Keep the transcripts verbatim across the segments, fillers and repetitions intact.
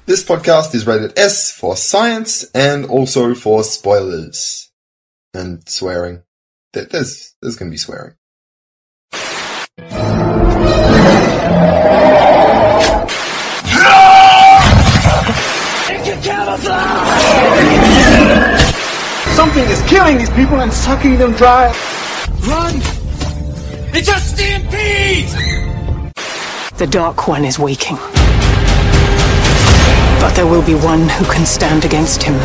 This podcast is rated S for science and also for spoilers. And swearing. There's, there's going to be swearing. Something is killing these people and sucking them dry. Run! It's a stampede! The Dark One is waking. But there will be one who can stand against him.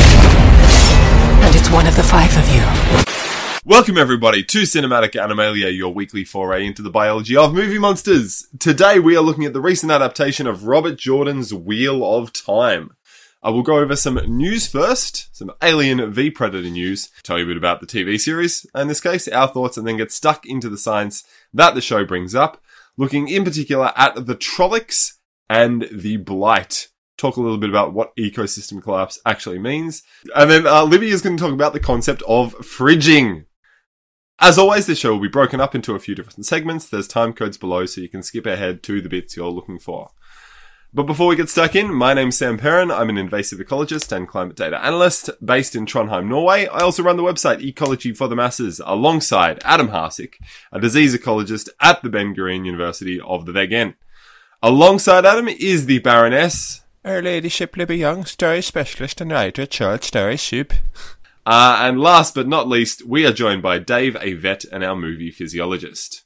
And it's one of the five of you. Welcome everybody to Cinematic Animalia, your weekly foray into the biology of movie monsters. Today we are looking at the recent adaptation of Robert Jordan's Wheel of Time. I will go over some news first, some Alien v Predator news, tell you a bit about the T V series, in this case, our thoughts, and then get stuck into the science that the show brings up, looking in particular at the Trollocs and the Blight. Talk a little bit about what ecosystem collapse actually means. And then uh, Libby is going to talk about the concept of fridging. As always, this show will be broken up into a few different segments. There's time codes below so you can skip ahead to the bits you're looking for. But before we get stuck in, my name's Sam Perrin. I'm an invasive ecologist and climate data analyst based in Trondheim, Norway. I also run the website Ecology for the Masses alongside Adam Harsik, a disease ecologist at the Ben Gurion University of the Vegan. Alongside Adam is the Baroness... Her Ladyship Libby Young, story specialist and writer, short story soup. Uh, and last but not least, we are joined by Dave, a vet and our movie physiologist.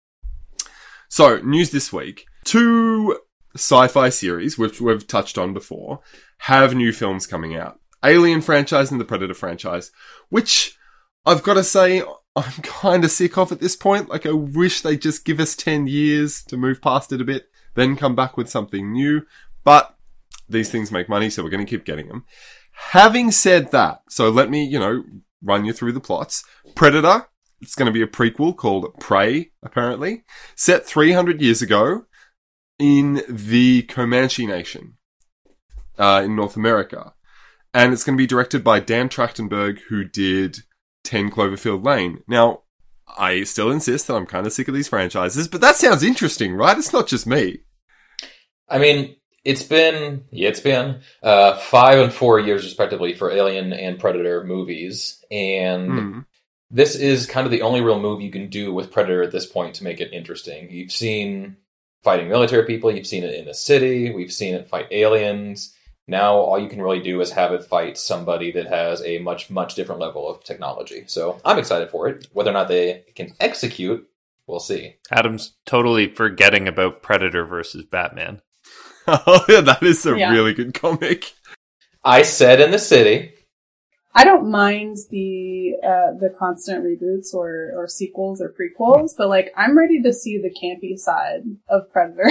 So, news this week. Two sci-fi series, which we've touched on before, have new films coming out. Alien franchise and the Predator franchise, which I've got to say I'm kind of sick of at this point. Like, I wish they'd just give us ten years to move past it a bit, then come back with something new. But these things make money, so we're going to keep getting them. Having said that, so let me, you know, run you through the plots. Predator, it's going to be a prequel called Prey, apparently, set three hundred years ago in the Comanche Nation uh, in North America. And it's going to be directed by Dan Trachtenberg, who did ten Cloverfield Lane. Now, I still insist that I'm kind of sick of these franchises, but that sounds interesting, right? It's not just me. I mean... It's been, yeah, it's been uh, five and four years, respectively, for Alien and Predator movies. And mm. this is kind of the only real move you can do with Predator at this point to make it interesting. You've seen fighting military people. You've seen it in the city. We've seen it fight aliens. Now all you can really do is have it fight somebody that has a much, much different level of technology. So I'm excited for it. Whether or not they can execute, we'll see. Adam's totally forgetting about Predator versus Batman. Oh, yeah, that is a yeah. really good comic. I said in the city. I don't mind the uh, the constant reboots or, or sequels or prequels, but like I'm ready to see the campy side of Predator.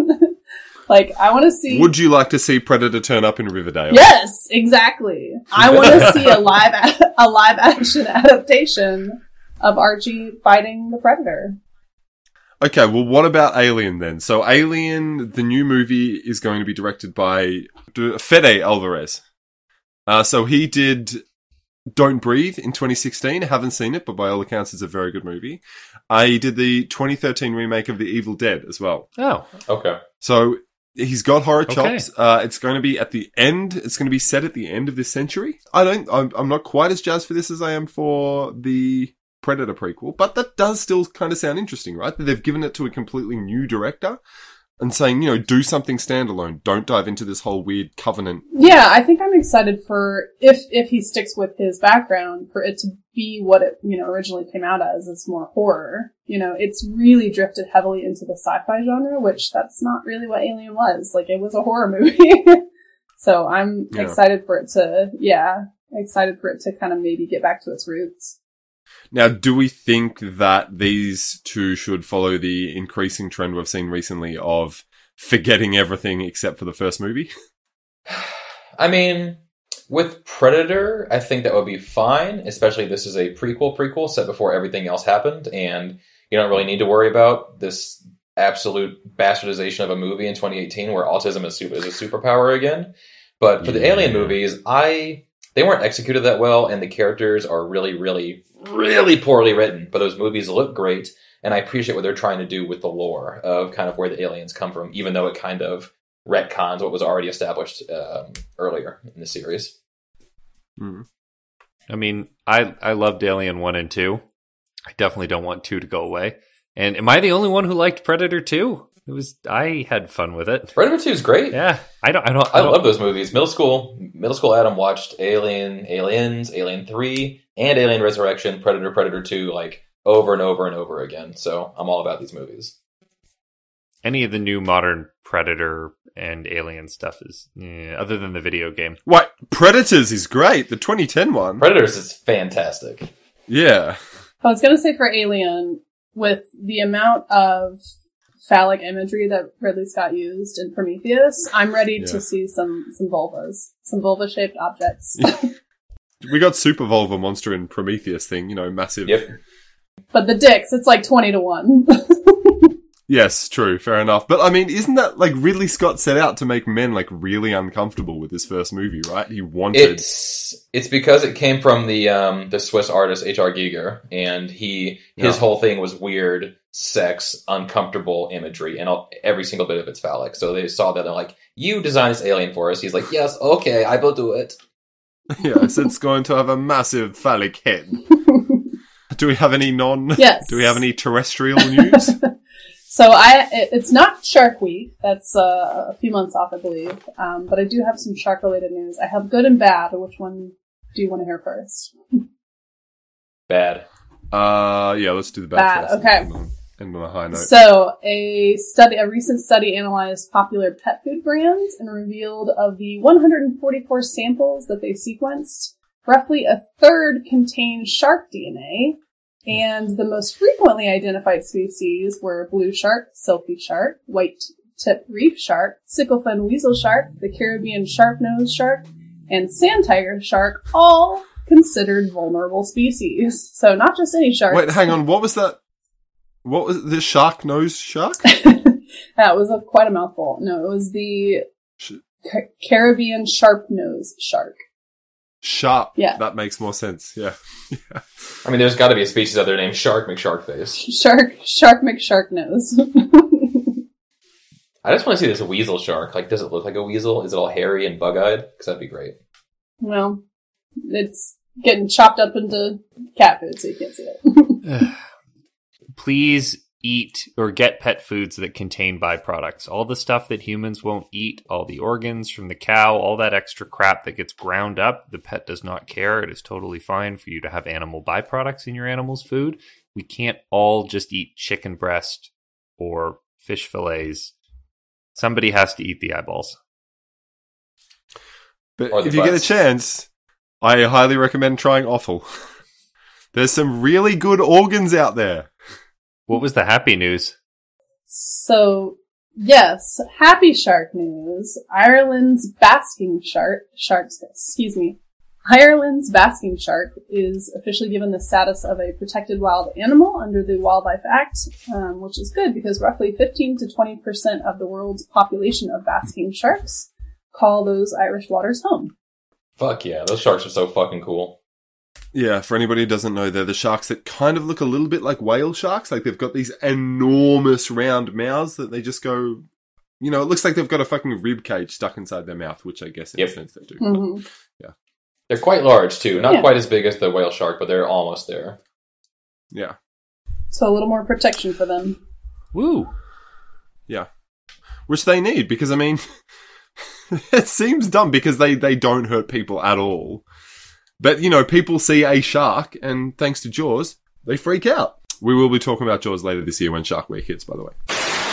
Like I want to see. Would you like to see Predator turn up in Riverdale? Yes, exactly. I want to see a live a-, a live action adaptation of Archie fighting the Predator. Okay, well, what about Alien then? So Alien, the new movie, is going to be directed by Fede Alvarez. Uh, so he did Don't Breathe in twenty sixteen. Haven't seen it, but by all accounts, it's a very good movie. Uh, he did the twenty thirteen remake of The Evil Dead as well. Oh, okay. So he's got horror okay. chops. Uh, it's going to be at the end. It's going to be set at the end of this century. I don't. I'm, I'm not quite as jazzed for this as I am for the Predator prequel, but that does still kind of sound interesting, right? That they've given it to a completely new director and saying, you know, do something standalone. Don't dive into this whole weird Covenant. Yeah, I think I'm excited for, if if he sticks with his background, for it to be what it, you know, originally came out as. It's more horror. You know, it's really drifted heavily into the sci-fi genre, which that's not really what Alien was. Like, it was a horror movie. So I'm yeah. excited for it to, yeah, excited for it to kind of maybe get back to its roots. Now, do we think that these two should follow the increasing trend we've seen recently of forgetting everything except for the first movie? I mean, with Predator, I think that would be fine, especially if this is a prequel prequel set before everything else happened, and you don't really need to worry about this absolute bastardization of a movie in twenty eighteen where autism is, super, is a superpower again. But for yeah. the Alien movies, I... they weren't executed that well, and the characters are really, really, really poorly written. But those movies look great, and I appreciate what they're trying to do with the lore of kind of where the aliens come from, even though it kind of retcons what was already established um, earlier in the series. Mm. I mean, I I loved Alien one and two. I definitely don't want two to go away. And am I the only one who liked Predator two? It was I had fun with it. Predator two is great. Yeah, I don't. I don't. I, I don't, love those movies. Middle school, middle school. Adam watched Alien, Aliens, Alien three, and Alien Resurrection, Predator, Predator two, like over and over and over again. So I'm all about these movies. Any of the new modern Predator and Alien stuff is, eh, other than the video game. What? Predators is great. The twenty ten one. Predators is fantastic. Yeah. I was going to say for Alien, with the amount of phallic imagery that Ridley Scott used in Prometheus, I'm ready Yeah. to see some, some vulvas. Some vulva-shaped objects. We got Super Vulva Monster in Prometheus thing, you know, massive. Yep. But the dicks, it's like twenty to one. Yes, true, fair enough. But I mean, isn't that like Ridley Scott set out to make men like really uncomfortable with his first movie, right? He wanted. It's it's because it came from the um, the Swiss artist H R. Giger, and he his Yeah. whole thing was weird, sex, uncomfortable imagery, and all, every single bit of it's phallic. So they saw that, they're like, "You design this alien for us." He's like, "Yes, okay, I will do it." Yes, it's going to have a massive phallic head. Do we have any non? Yes. Do we have any terrestrial news? So I, it, it's not Shark Week. That's uh, a few months off, I believe. Um, but I do have some shark-related news. I have good and bad. Which one do you want to hear first? Bad. Uh, yeah, let's do the bad, Bad, first. okay. End on, end on a high note. So a study, a recent study analyzed popular pet food brands and revealed of the one hundred forty-four samples that they sequenced, roughly a third contained shark D N A. And the most frequently identified species were blue shark, silky shark, white-tip reef shark, sicklefin weasel shark, the Caribbean sharp-nosed shark, and sand tiger shark, all considered vulnerable species. So not just any sharks. Wait, hang on. What was that? What was the shark nose shark? That was a, quite a mouthful. No, it was the Sh- Ca- Caribbean sharp-nosed shark. Sharp. Yeah. That makes more sense. Yeah. yeah. I mean, there's got to be a species out there named Shark McSharkface. Shark, shark McShark nose. I just want to see this weasel shark. Like, does it look like a weasel? Is it all hairy and bug-eyed? Because that'd be great. Well, it's getting chopped up into cat food, so you can't see it. Please eat or get pet foods that contain byproducts. All the stuff that humans won't eat, all the organs from the cow, all that extra crap that gets ground up, the pet does not care. It is totally fine for you to have animal byproducts in your animal's food. We can't all just eat chicken breast or fish fillets. Somebody has to eat the eyeballs. But Or the if you get a butts. chance, I highly recommend trying offal. There's some really good organs out there. What was the happy news? So, yes, happy shark news. Ireland's basking shark, sharks, excuse me, Ireland's basking shark is officially given the status of a protected wild animal under the Wildlife Act, um, which is good because roughly fifteen to twenty percent of the world's population of basking sharks call those Irish waters home. Fuck yeah, those sharks are so fucking cool. Yeah, for anybody who doesn't know, they're the sharks that kind of look a little bit like whale sharks. Like they've got these enormous round mouths that they just go, you know, it looks like they've got a fucking rib cage stuck inside their mouth, which I guess in Yep. a sense they do. Mm-hmm. Yeah. They're quite large, too. Not Yeah. quite as big as the whale shark, but they're almost there. Yeah. So a little more protection for them. Woo! Yeah. Which they need because, I mean, it seems dumb because they, they don't hurt people at all. But, you know, people see a shark and thanks to Jaws, they freak out. We will be talking about Jaws later this year when Shark Week hits, by the way.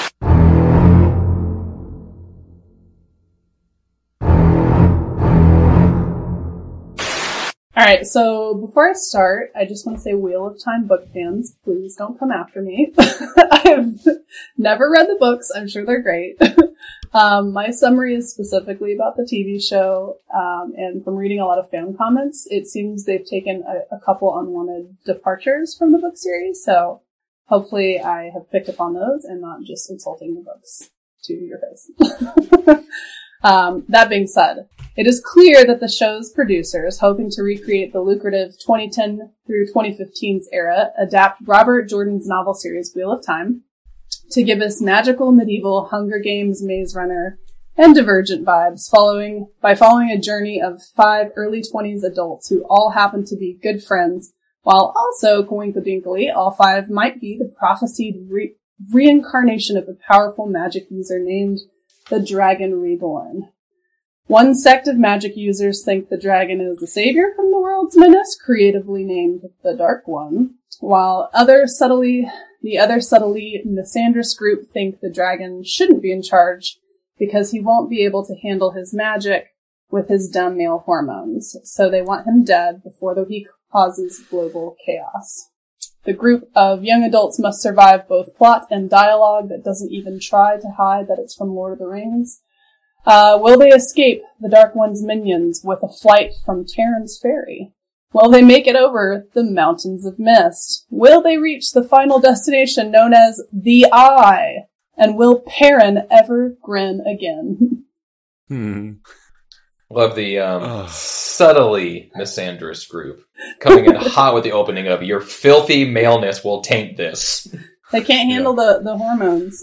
Alright, so before I start, I just want to say Wheel of Time book fans, please don't come after me. I've never read the books. I'm sure they're great. um, my summary is specifically about the T V show, um, and from reading a lot of fan comments, it seems they've taken a, a couple unwanted departures from the book series, so hopefully I have picked up on those and not just insulting the books to your face. Um, that being said, it is clear that the show's producers, hoping to recreate the lucrative twenty ten through twenty fifteen's era, adapt Robert Jordan's novel series Wheel of Time to give us magical medieval Hunger Games, Maze Runner, and Divergent vibes, following by following a journey of five early twenties adults who all happen to be good friends, while also, coincidentally, all five might be the prophesied re- reincarnation of a powerful magic user named the Dragon Reborn. One sect of magic users think the dragon is the savior from the world's menace, creatively named the Dark One, while other subtly, the other subtly misandrous group think the dragon shouldn't be in charge because he won't be able to handle his magic with his dumb male hormones, so they want him dead before he causes global chaos. The group of young adults must survive both plot and dialogue that doesn't even try to hide that it's from Lord of the Rings. Uh, will they escape the Dark One's minions with a flight from Terran's Ferry? Will they make it over the Mountains of Mist? Will they reach the final destination known as the Eye? And will Perrin ever grin again? Hmm. Love the um, subtly misandrous group coming in hot with the opening of "Your filthy maleness will taint this." They can't handle yeah. the, the hormones.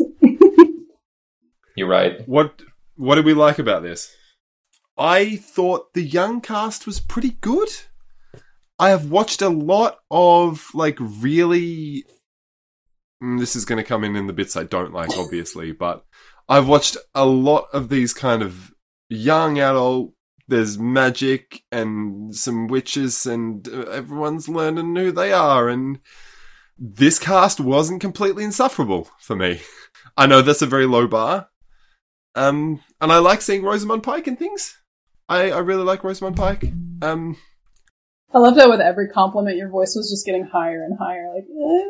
You're right. What What did we like about this? I thought the young cast was pretty good. I have watched a lot of, like, really... This is going to come in in the bits I don't like, obviously, but I've watched a lot of these kind of young adult, there's magic and some witches and everyone's learning who they are, and this cast wasn't completely insufferable for me. I know that's a very low bar, um, and I like seeing Rosamund Pike and things. I, I really like Rosamund Pike. Um, I love that with every compliment your voice was just getting higher and higher, like, I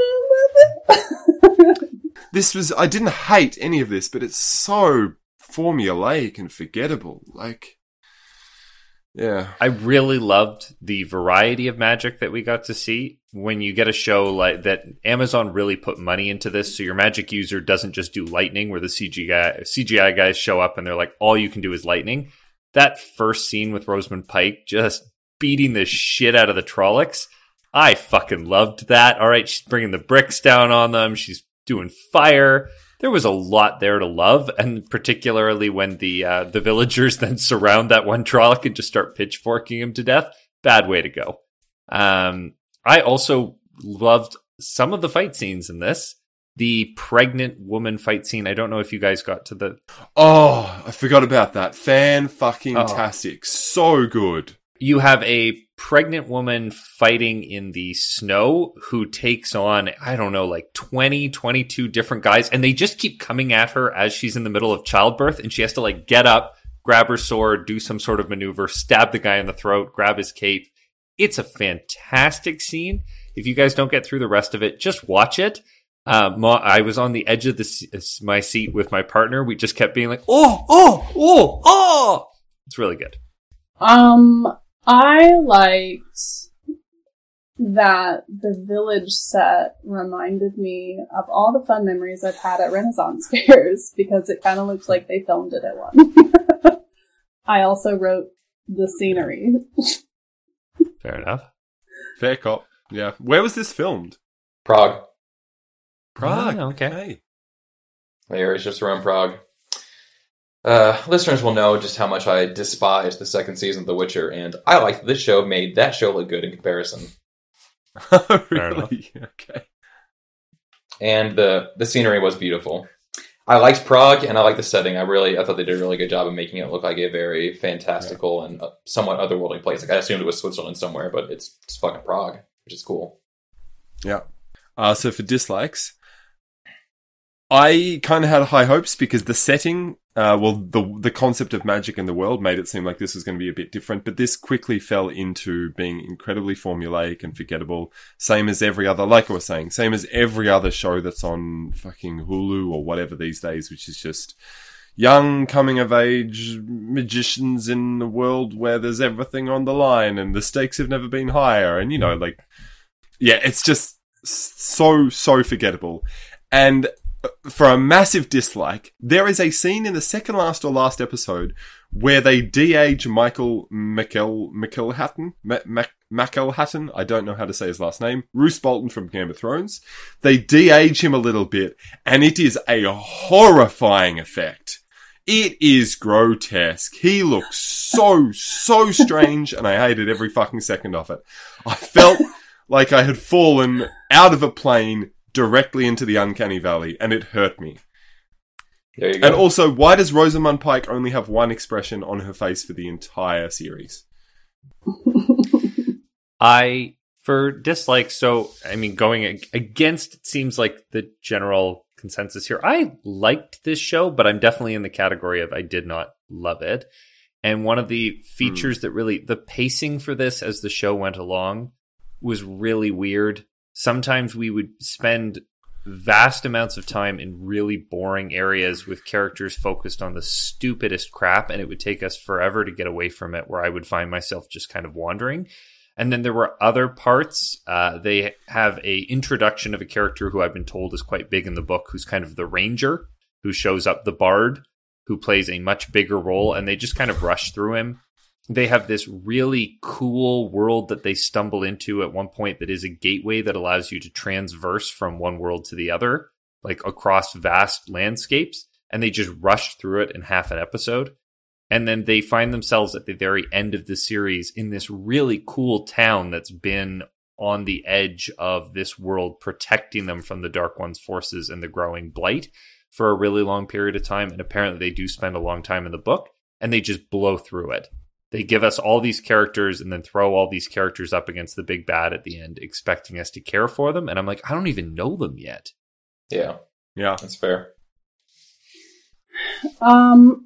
don't know. This was, I didn't hate any of this, but it's so formulaic and forgettable. Like, yeah. I really loved the variety of magic that we got to see. When you get a show like that, Amazon really put money into this, so your magic user doesn't just do lightning, where the C G I, C G I guys show up and they're like, all you can do is lightning. That first scene with Rosamund Pike just beating the shit out of the Trollocs, I fucking loved that. All right, she's bringing the bricks down on them. She's doing fire. There was a lot there to love, and particularly when the uh, the villagers then surround that one Trolloc and just start pitchforking him to death. Bad way to go. Um, I also loved some of the fight scenes in this. The pregnant woman fight scene. I don't know if you guys got to the... Oh, I forgot about that. Fan-fucking-tastic. Oh. So good. You have a pregnant woman fighting in the snow who takes on, I don't know, like twenty, twenty-two different guys, and they just keep coming at her as she's in the middle of childbirth, and she has to like get up, grab her sword, do some sort of maneuver, stab the guy in the throat, grab his cape. It's a fantastic scene. If you guys don't get through the rest of it, just watch it. Um, I was on the edge of the, my seat with my partner. We just kept being like, oh, oh, oh, oh. It's really good. Um... I liked that the village set reminded me of all the fun memories I've had at Renaissance fairs, because it kind of looked like they filmed it at one. I also wrote the scenery. Fair enough. Fair cop. Yeah. Where was this filmed? Prague. Prague. Oh, okay. The area's just around Prague. Uh, listeners will know just how much I despise the second season of The Witcher, and I like that this show made that show look good in comparison. Really? Okay. And the the scenery was beautiful. I liked Prague, and I liked the setting. I really, I thought they did a really good job of making it look like a very fantastical yeah. and somewhat otherworldly place. Like I assumed it was Switzerland somewhere, but it's just fucking Prague, which is cool. Yeah. Uh, so for dislikes, I kind of had high hopes because the setting, uh, well, the the concept of magic in the world made it seem like this was going to be a bit different, but this quickly fell into being incredibly formulaic and forgettable, same as every other, like I was saying, same as every other show that's on fucking Hulu or whatever these days, which is just young coming-of-age magicians in a world where there's everything on the line and the stakes have never been higher, and, you know, like, yeah, it's just so, so forgettable. And for a massive dislike, there is a scene in the second last or last episode where they de-age Michael McEl McElhatton, Mac McElhatton. I don't know how to say his last name. Roose Bolton from Game of Thrones. They de-age him a little bit, and it is a horrifying effect. It is grotesque. He looks so, so strange, and I hated every fucking second of it. I felt like I had fallen out of a plane directly into the uncanny valley, and it hurt me. There you go. And also, why does Rosamund Pike only have one expression on her face for the entire series? I, for dislikes, so, I mean, going ag- against, it seems like the general consensus here. I liked this show, but I'm definitely in the category of I did not love it. And one of the features mm. that really, the pacing for this as the show went along was really weird. Sometimes we would spend vast amounts of time in really boring areas with characters focused on the stupidest crap, and it would take us forever to get away from it, where I would find myself just kind of wandering. And then there were other parts. Uh, they have a introduction of a character who I've been told is quite big in the book, who's kind of the ranger, who shows up, the bard, who plays a much bigger role, and they just kind of rush through him. They have this really cool world that they stumble into at one point that is a gateway that allows you to transverse from one world to the other, like across vast landscapes, and they just rush through it in half an episode. And then they find themselves at the very end of the series in this really cool town that's been on the edge of this world, protecting them from the Dark One's forces and the growing blight for a really long period of time. And apparently they do spend a long time in the book, and they just blow through it. They give us all these characters and then throw all these characters up against the big bad at the end, expecting us to care for them. And I'm like, I don't even know them yet. Yeah. Yeah. That's fair. Um...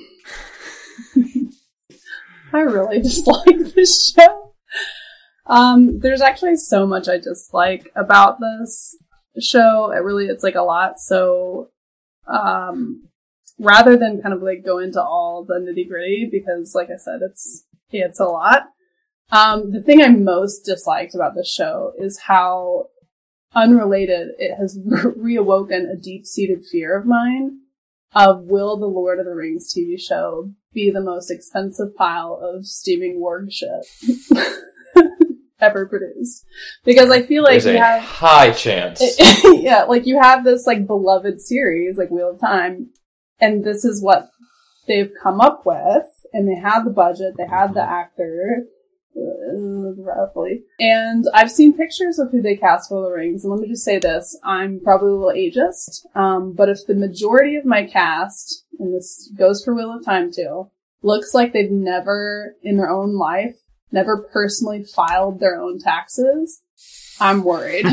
I really dislike this show. Um, there's actually so much I dislike about this show. It really, it's like a lot. So, um, rather than kind of like go into all the nitty gritty, because like I said, it's, it's a lot. Um, the thing I most disliked about this show is how unrelated it has re- reawoken a deep-seated fear of mine of, will the Lord of the Rings T V show be the most expensive pile of steaming warg shit ever produced? Because I feel like There's you a have high chance. yeah, like you have this like beloved series, like Wheel of Time, and this is what they've come up with, and they had the budget, they had the actor, uh, roughly, and I've seen pictures of who they cast for the rings, and let me just say this, I'm probably a little ageist, um, but if the majority of my cast, and this goes for Wheel of Time too, looks like they've never, in their own life, never personally filed their own taxes, I'm worried.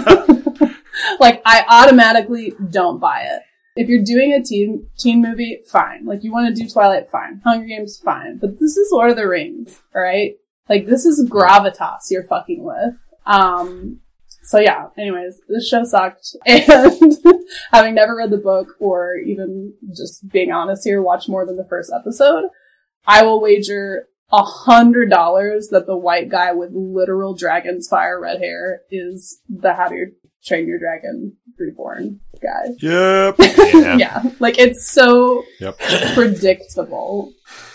Like, I automatically don't buy it. If you're doing a teen teen movie, fine. Like, you want to do Twilight, fine. Hunger Games, fine. But this is Lord of the Rings, alright? Like, this is gravitas you're fucking with. Um, so yeah, anyways, this show sucked. And having never read the book, or even just being honest here, watched more than the first episode, I will wager a hundred dollars that the white guy with literal dragon's fire red hair is the How to Train Your Dragon Reborn guy. Yep. Yeah. Yeah. Like, it's so Yep. predictable.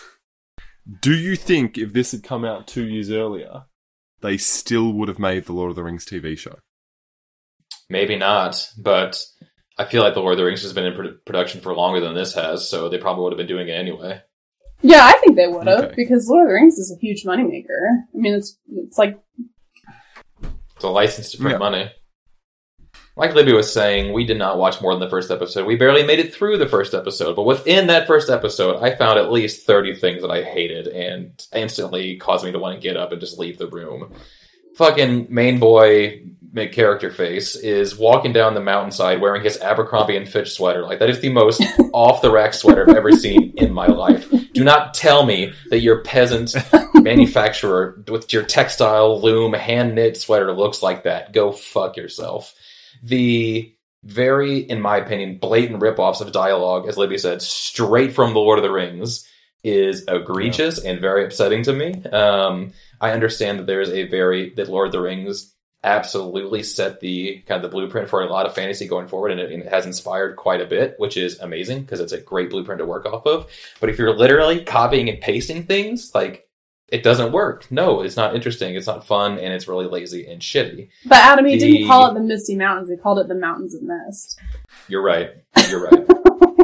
Do you think if this had come out two years earlier, they still would have made the Lord of the Rings T V show? Maybe not, but I feel like the Lord of the Rings has been in pro- production for longer than this has, so they probably would have been doing it anyway. Yeah, I think they would have, Okay. because Lord of the Rings is a huge moneymaker. I mean, it's it's like... It's a license to print Yeah. money. Like Libby was saying, we did not watch more than the first episode. We barely made it through the first episode, but within that first episode, I found at least thirty things that I hated and instantly caused me to want to get up and just leave the room. Fucking main boy character face is walking down the mountainside wearing his Abercrombie and Fitch sweater. Like, that is the most off-the-rack sweater I've ever seen in my life. Do not tell me that your peasant manufacturer with your textile loom hand-knit sweater looks like that. Go fuck yourself. The very, in my opinion, blatant ripoffs of dialogue, as Libby said, straight from The Lord of the Rings, is egregious yeah. and very upsetting to me. Um, I understand that there is a very, that Lord of the Rings absolutely set the kind of the blueprint for a lot of fantasy going forward, and it, and it has inspired quite a bit, which is amazing because it's a great blueprint to work off of. But if you're literally copying and pasting things, like, it doesn't work. No, it's not interesting. It's not fun, and it's really lazy and shitty. But Adam, he The- didn't call it the Misty Mountains. He called it the Mountains of Mist. You're right. You're right.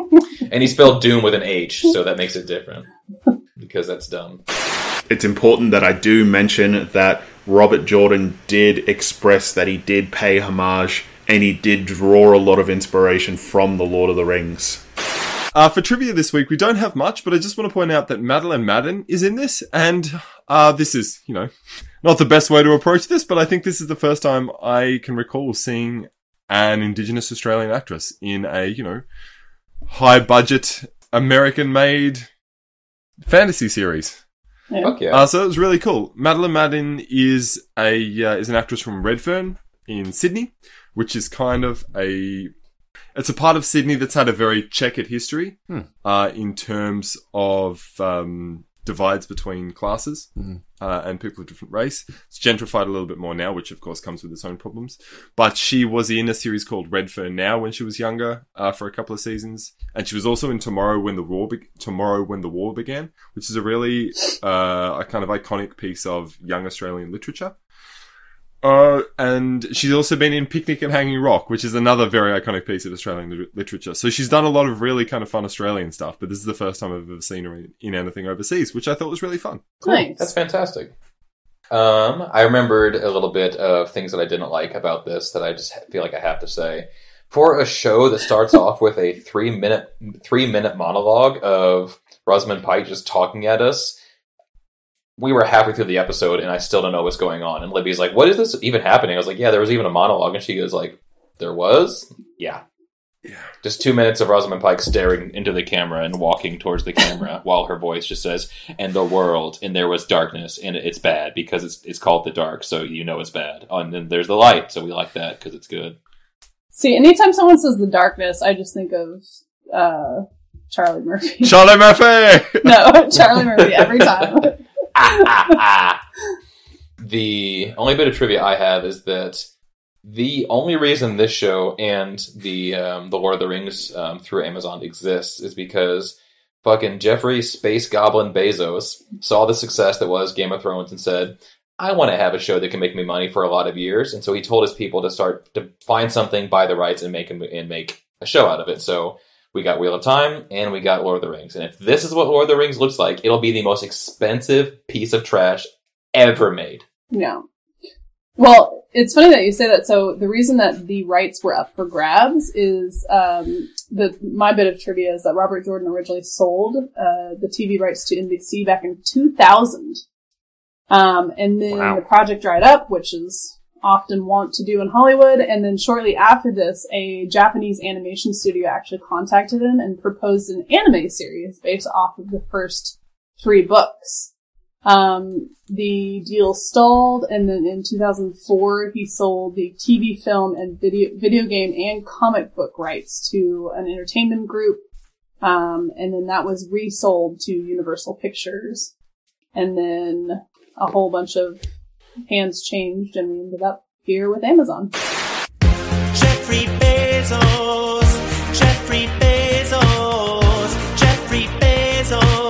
And he spelled Doom with an H, so that makes it different. Because that's dumb. It's important that I do mention that Robert Jordan did express that he did pay homage and he did draw a lot of inspiration from The Lord of the Rings. Uh, for trivia this week, we don't have much, but I just want to point out that Madeline Madden is in this, and uh, this is, you know, not the best way to approach this, but I think this is the first time I can recall seeing an Indigenous Australian actress in a, you know, high-budget, American-made fantasy series. Yeah. Fuck yeah. Uh, so it was really cool. Madeline Madden is a uh, is an actress from Redfern in Sydney, which is kind of a it's a part of Sydney that's had a very checkered history Hmm. uh, in terms of um, divides between classes Mhm. uh, and people of different race. It's gentrified a little bit more now, which of course comes with its own problems. But she was in a series called Redfern Now when she was younger uh, for a couple of seasons, and she was also in Tomorrow When the War Be- Tomorrow When the War Began, which is a really uh, a kind of iconic piece of young Australian literature. Uh, and she's also been in Picnic at Hanging Rock, which is another very iconic piece of Australian li- literature. So she's done a lot of really kind of fun Australian stuff, but this is the first time I've ever seen her in, in anything overseas, which I thought was really fun. Nice. That's fantastic. Um, I remembered a little bit of things that I didn't like about this that I just feel like I have to say. For a show that starts off with a three minute three minute monologue of Rosamund Pike just talking at us, we were halfway through the episode and I still don't know what's going on. And Libby's like, what is this even happening? I was like, yeah, there was even a monologue. And she goes like, there was? Yeah. Yeah. Just two minutes of Rosamund Pike staring into the camera and walking towards the camera while her voice just says, and the world, and there was darkness, and it's bad because it's it's called the dark, so you know it's bad. Oh, and then there's the light, so we like that because it's good. See, anytime someone says the darkness, I just think of uh, Charlie Murphy. Charlie Murphy! No, Charlie Murphy every time. ah, ah, ah. The only bit of trivia I have is that the only reason this show and the um, the Lord of the Rings um, through Amazon exists is because fucking Jeffrey Space Goblin Bezos saw the success that was Game of Thrones and said, I want to have a show that can make me money for a lot of years. And so he told his people to start to find something, buy the rights, and make a, and make a show out of it. So we got Wheel of Time and we got Lord of the Rings. And if this is what Lord of the Rings looks like, it'll be the most expensive piece of trash ever made. Yeah. Well, it's funny that you say that. So the reason that the rights were up for grabs is um, the my bit of trivia is that Robert Jordan originally sold uh, the T V rights to N B C back in two thousand. Um, and then Wow. the project dried up, which is often wont to do in Hollywood. And then shortly after this, a Japanese animation studio actually contacted him and proposed an anime series based off of the first three books. Um, the deal stalled, and then in two thousand four, he sold the T V, film, and video, video game and comic book rights to an entertainment group. Um, and then that was resold to Universal Pictures. And then a whole bunch of hands changed, and we ended up here with Amazon. Jeffrey Bezos, Jeffrey Bezos, Jeffrey Bezos.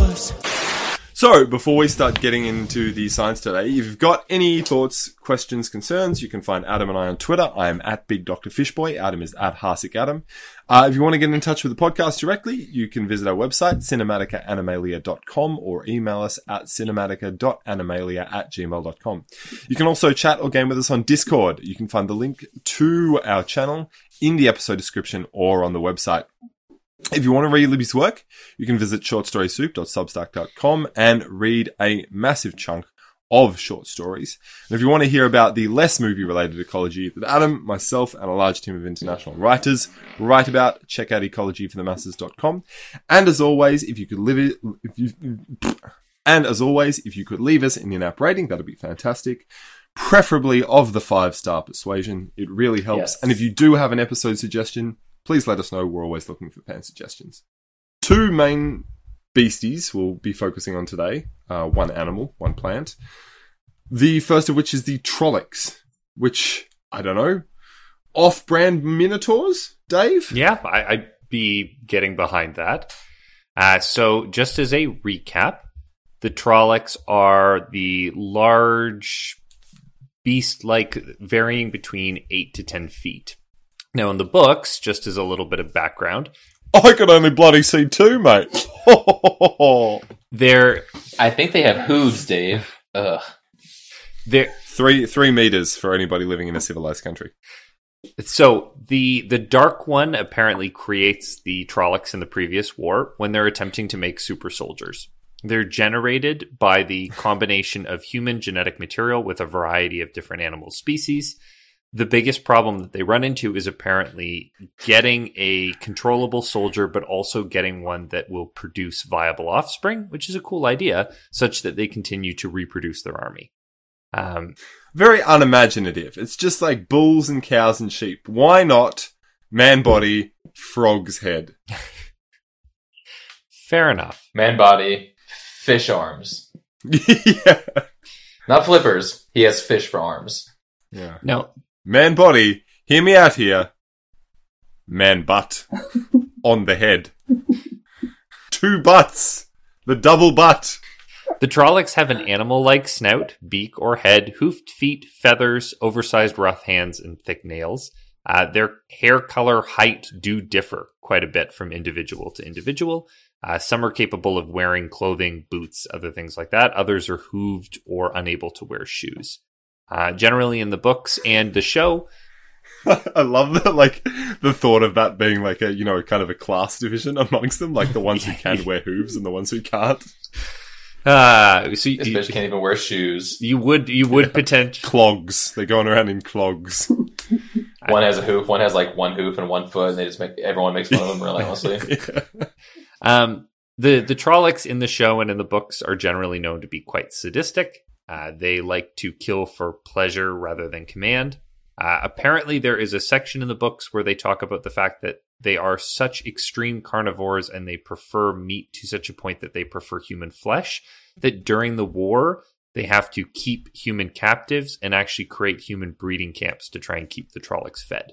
So, before we start getting into the science today, if you've got any thoughts, questions, concerns, you can find Adam and I on Twitter. I am at Big Doctor Fishboy. Adam is at Harsik Adam. Uh, if you want to get in touch with the podcast directly, you can visit our website, cinematica animalia dot com, or email us at cinematica dot animalia at gmail dot com. You can also chat or game with us on Discord. You can find the link to our channel in the episode description or on the website. If you want to read Libby's work, you can visit short story soup dot substack dot com and read a massive chunk of short stories. And if you want to hear about the less movie-related ecology that Adam, myself, and a large team of international writers write about, check out ecology for the masses dot com. And as always, if you could live it, if you, and as always, if you could leave us an in-app rating, that'd be fantastic. Preferably of the five-star persuasion. It really helps. Yes. And if you do have an episode suggestion, please let us know. We're always looking for fan suggestions. Two main beasties we'll be focusing on today. Uh, one animal, one plant. The first of which is the Trollocs, which, I don't know, off-brand minotaurs, Dave? Yeah, I, I'd be getting behind that. Uh, so just as a recap, the Trollocs are the large beast-like varying between eight to ten feet. Now, in the books, just as a little bit of background, I could only bloody see two, mate. They're I think they have hooves, Dave. Ugh. they're three three meters for anybody living in a civilized country. So the the Dark One apparently creates the Trollocs in the previous war when they're attempting to make super soldiers. They're generated by the combination of human genetic material with a variety of different animal species. The biggest problem that they run into is apparently getting a controllable soldier, but also getting one that will produce viable offspring, which is a cool idea, such that they continue to reproduce their army. Um, Very unimaginative. It's just like bulls and cows and sheep. Why not man body, frog's head? fair enough. Man body, fish arms. Yeah. Not flippers. He has fish for arms. Yeah. Now, Man body, hear me out here. Man butt on the head. Two butts. The double butt. the Trollocs have an animal-like snout, beak or head, hoofed feet, feathers, oversized rough hands, and thick nails. Uh, their hair color, height do differ quite a bit from individual to individual. Uh, some are capable of wearing clothing, boots, other things like that. Others are hooved or unable to wear shoes. Uh, generally in the books and the show, I love that, like, the thought of that being like a, you know, kind of a class division amongst them, like the ones who can wear hooves and the ones who can't. uh, so This you, bitch can't even wear shoes. you would you would potentially Clogs. They're going around in clogs. One has a hoof, one has like one hoof and one foot, and they just make everyone makes fun of them relentlessly. Yeah. Um, the the Trollocs in the show and in the books are generally known to be quite sadistic. Uh, they like to kill for pleasure rather than command. Uh, apparently, there is a section in the books where they talk about the fact that they are such extreme carnivores and they prefer meat to such a point that they prefer human flesh, that during the war, they have to keep human captives and actually create human breeding camps to try and keep the Trollocs fed.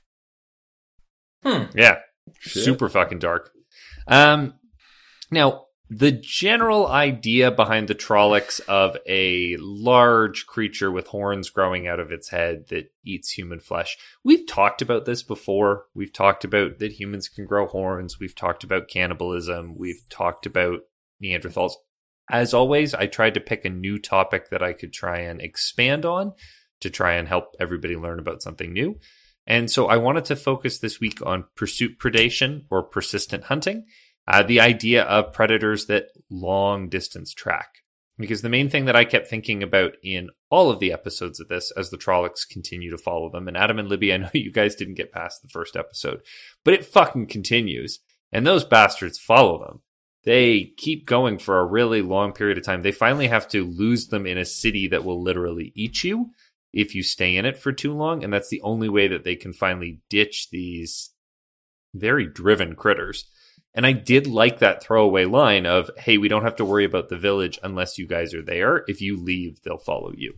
Hmm. Yeah, Shit. super fucking dark. Um, now, the general idea behind the Trollocs of a large creature with horns growing out of its head that eats human flesh. We've talked about this before. We've talked about that humans can grow horns. We've talked about cannibalism. We've talked about Neanderthals. As always, I tried to pick a new topic that I could try and expand on to try and help everybody learn about something new. And so I wanted to focus this week on pursuit predation or persistent hunting. Uh, the idea of predators that long distance track. Because the main thing that I kept thinking about in all of the episodes of this as the Trollocs continue to follow them, and Adam and Libby, I know you guys didn't get past the first episode, but it fucking continues. And those bastards follow them. They keep going for a really long period of time. They finally have to lose them in a city that will literally eat you if you stay in it for too long. And that's the only way that they can finally ditch these very driven critters. And I did like that throwaway line of, hey, we don't have to worry about the village unless you guys are there. If you leave, they'll follow you.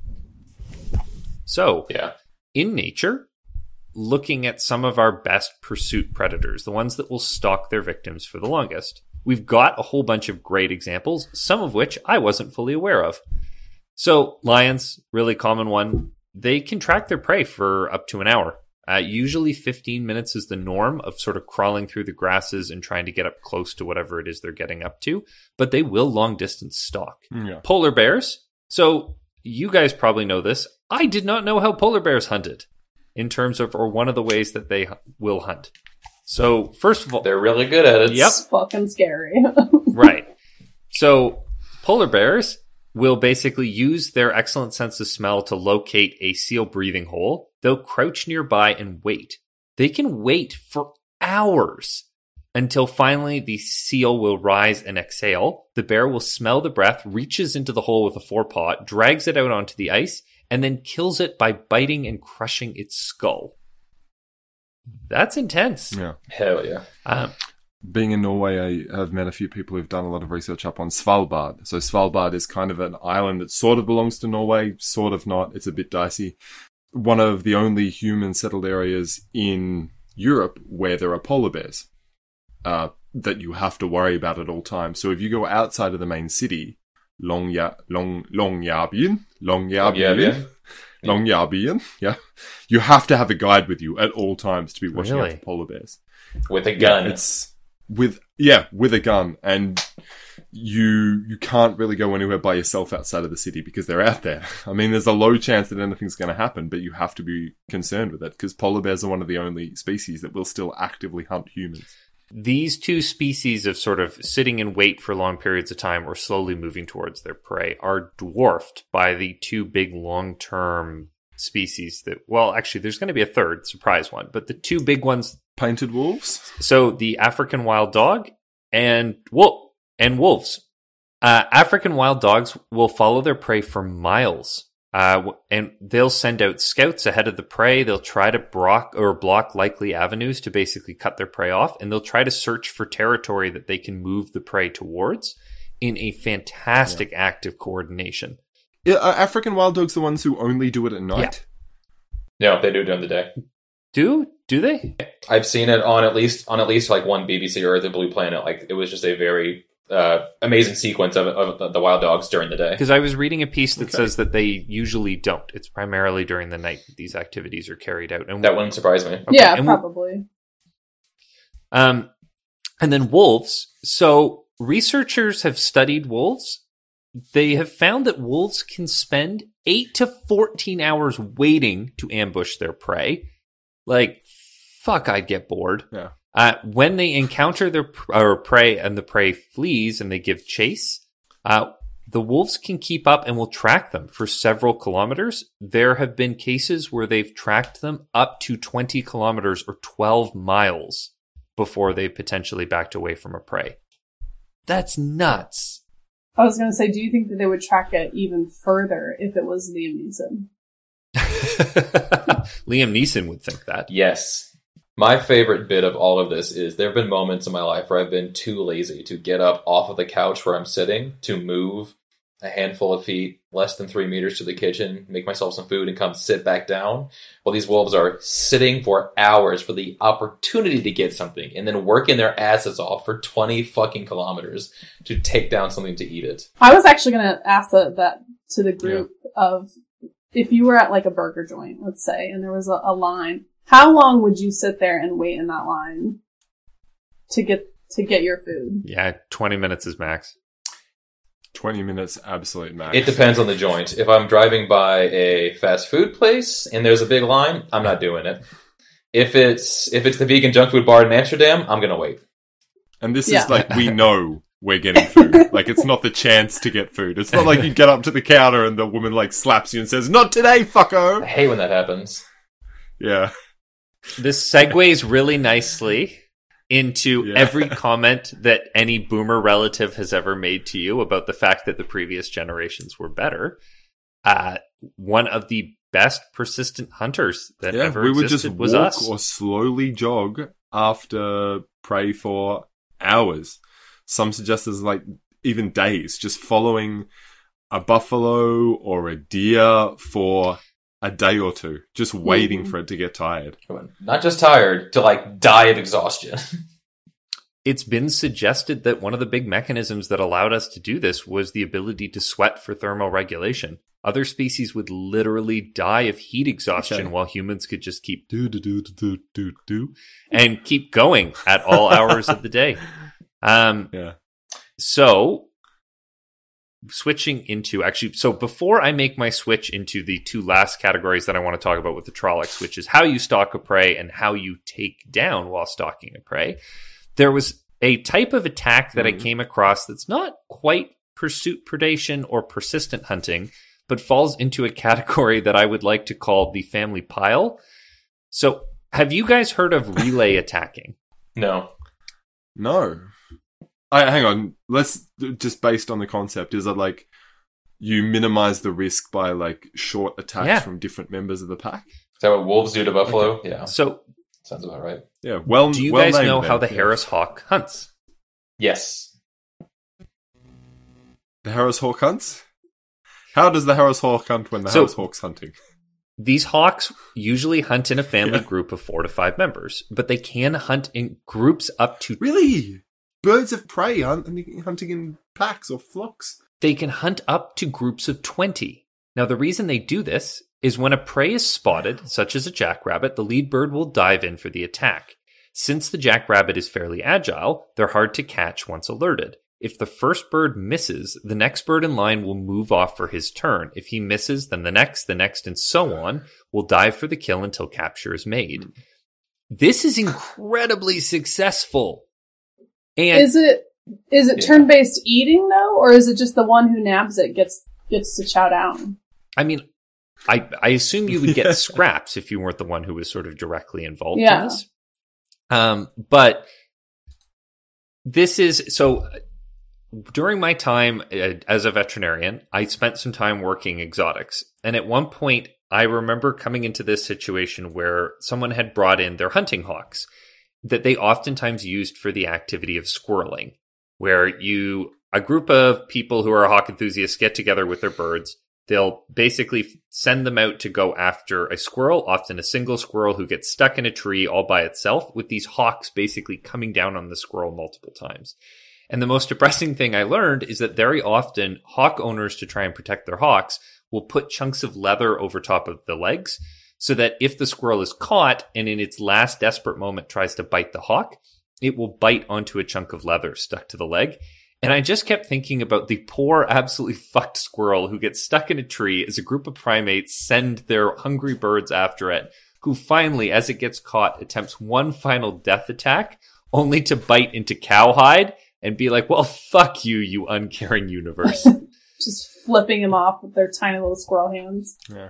So, Yeah. in nature, looking at some of our best pursuit predators, the ones that will stalk their victims for the longest, we've got a whole bunch of great examples, some of which I wasn't fully aware of. So, lions, really common one, they can track their prey for up to an hour. Uh, usually fifteen minutes is the norm of sort of crawling through the grasses and trying to get up close to whatever it is they're getting up to, but they will long distance stalk. Yeah. Polar bears. So you guys probably know this. I did not know how polar bears hunted in terms of, or one of the ways that they hu- will hunt. So first of all, They're really good at it. Yep. It's fucking scary. right. So polar bears will basically use their excellent sense of smell to locate a seal breathing hole. They'll crouch nearby and wait. They can wait for hours until finally the seal will rise and exhale. The bear will smell the breath, reaches into the hole with a forepaw, drags it out onto the ice, and then kills it by biting and crushing its skull. That's intense. Yeah. Hell yeah. Um, Being in Norway, I have met a few people who've done a lot of research up on Svalbard. So Svalbard is kind of an island that sort of belongs to Norway, sort of not. It's a bit dicey. One of the only human settled areas in Europe where there are polar bears uh, that you have to worry about at all times. So if you go outside of the main city, Longya, Long, Longyearbyen, Longyearbyen, Longyearbyen, yeah, you have to have a guide with you at all times to be watching out Really? for polar bears. With a gun. Yeah, it's with yeah, with a gun, and you you can't really go anywhere by yourself outside of the city because they're out there. I mean, there's a low chance that anything's going to happen, but you have to be concerned with it because polar bears are one of the only species that will still actively hunt humans. These two species of sort of sitting in wait for long periods of time or slowly moving towards their prey are dwarfed by the two big long-term species that, well, actually, there's going to be a third surprise one, but the two big ones. Painted wolves? So the African wild dog and wolf and wolves. Uh, African wild dogs will follow their prey for miles. Uh, and they'll send out scouts ahead of the prey. They'll try to block or block likely avenues to basically cut their prey off. And they'll try to search for territory that they can move the prey towards in a fantastic yeah. act of coordination. Yeah, are African wild dogs the ones who only do it at night? Yeah. No, they do it during the day. Do? Do they? I've seen it on at least, on at least like one B B C Earth and Blue Planet. Like it was just a very... Uh, amazing sequence of, of the wild dogs during the day. Because I was reading a piece that okay. says that they usually don't. It's primarily during the night that these activities are carried out. And that wouldn't surprise me. Okay. Yeah, and probably. We, um, and then wolves. So researchers have studied wolves. They have found that wolves can spend eight to fourteen hours waiting to ambush their prey. Like, fuck, I'd get bored. Yeah. Uh, when they encounter their or prey and the prey flees and they give chase, uh, the wolves can keep up and will track them for several kilometers. There have been cases where they've tracked them up to twenty kilometers or twelve miles before they've potentially backed away from a prey. That's nuts. I was going to say, do you think that they would track it even further if it was Liam Neeson? Liam Neeson would think that. Yes. My favorite bit of all of this is there have been moments in my life where I've been too lazy to get up off of the couch where I'm sitting to move a handful of feet, less than three meters to the kitchen, make myself some food and come sit back down. Well, these wolves are sitting for hours for the opportunity to get something and then working their asses off for twenty fucking kilometers to take down something to eat it. I was actually going to ask that, that to the group yeah. of if you were at like a burger joint, let's say, and there was a, a line. How long would you sit there and wait in that line to get to get your food? Yeah, twenty minutes is max. twenty minutes, absolute max. It depends on the joint. If I'm driving by a fast food place and there's a big line, I'm not doing it. If it's if it's the vegan junk food bar in Amsterdam, I'm gonna wait. And this yeah. is like, we know we're getting food. Like, it's not the chance to get food. It's not like you get up to the counter and the woman like slaps you and says, "Not today, fucko." I hate when that happens. Yeah. This segues really nicely into yeah. every comment that any boomer relative has ever made to you about the fact that the previous generations were better. Uh, one of the best persistent hunters that yeah, ever we would existed just was walk us. Or slowly jog after prey for hours. Some suggest as like even days, just following a buffalo or a deer for a day or two, just waiting mm-hmm. for it to get tired. Not just tired, to like die of exhaustion. It's been suggested that one of the big mechanisms that allowed us to do this was the ability to sweat for thermoregulation. Other species would literally die of heat exhaustion okay. while humans could just keep do do do do do do and keep going at all hours of the day. Um, yeah. So switching into actually, so before I make my switch into the two last categories that I want to talk about with the Trollocs, which is how you stalk a prey and how you take down while stalking a prey, there was a type of attack that mm. I came across that's not quite pursuit predation or persistent hunting, but falls into a category that I would like to call the family pile. So have you guys heard of relay attacking? No. No. I, hang on, let's just based on the concept, is that like you minimize the risk by like short attacks yeah. from different members of the pack? Is that what wolves do to buffalo? Okay. Yeah. So sounds about right. Yeah. Well, do you well guys know then. how the yeah. Harris hawk hunts? Yes. The Harris hawk hunts? How does the Harris hawk hunt when the so, Harris hawk's hunting? These hawks usually hunt in a family yeah. group of four to five members, but they can hunt in groups up to really. Birds of prey aren't hunting in packs or flocks. They can hunt up to groups of twenty. Now, the reason they do this is when a prey is spotted, such as a jackrabbit, the lead bird will dive in for the attack. Since the jackrabbit is fairly agile, they're hard to catch once alerted. If the first bird misses, the next bird in line will move off for his turn. If he misses, then the next, the next, and so on will dive for the kill until capture is made. This is incredibly successful. And is it is it Yeah. turn-based eating though, or is it just the one who nabs it gets gets to chow down? I mean, I I assume you would get scraps if you weren't the one who was sort of directly involved Yeah. in this. Um, but this is so. During my time uh, as a veterinarian, I spent some time working exotics, and at one point, I remember coming into this situation where someone had brought in their hunting hawks that they oftentimes used for the activity of squirreling, where you a group of people who are hawk enthusiasts get together with their birds. They'll basically send them out to go after a squirrel, often a single squirrel who gets stuck in a tree all by itself, with these hawks basically coming down on the squirrel multiple times. And the most depressing thing I learned is that very often hawk owners, to try and protect their hawks, will put chunks of leather over top of the legs so that if the squirrel is caught and in its last desperate moment tries to bite the hawk, it will bite onto a chunk of leather stuck to the leg. And I just kept thinking about the poor, absolutely fucked squirrel who gets stuck in a tree as a group of primates send their hungry birds after it, who finally, as it gets caught, attempts one final death attack, only to bite into cowhide and be like, well, fuck you, you uncaring universe. Just flipping him off with their tiny little squirrel hands. Yeah.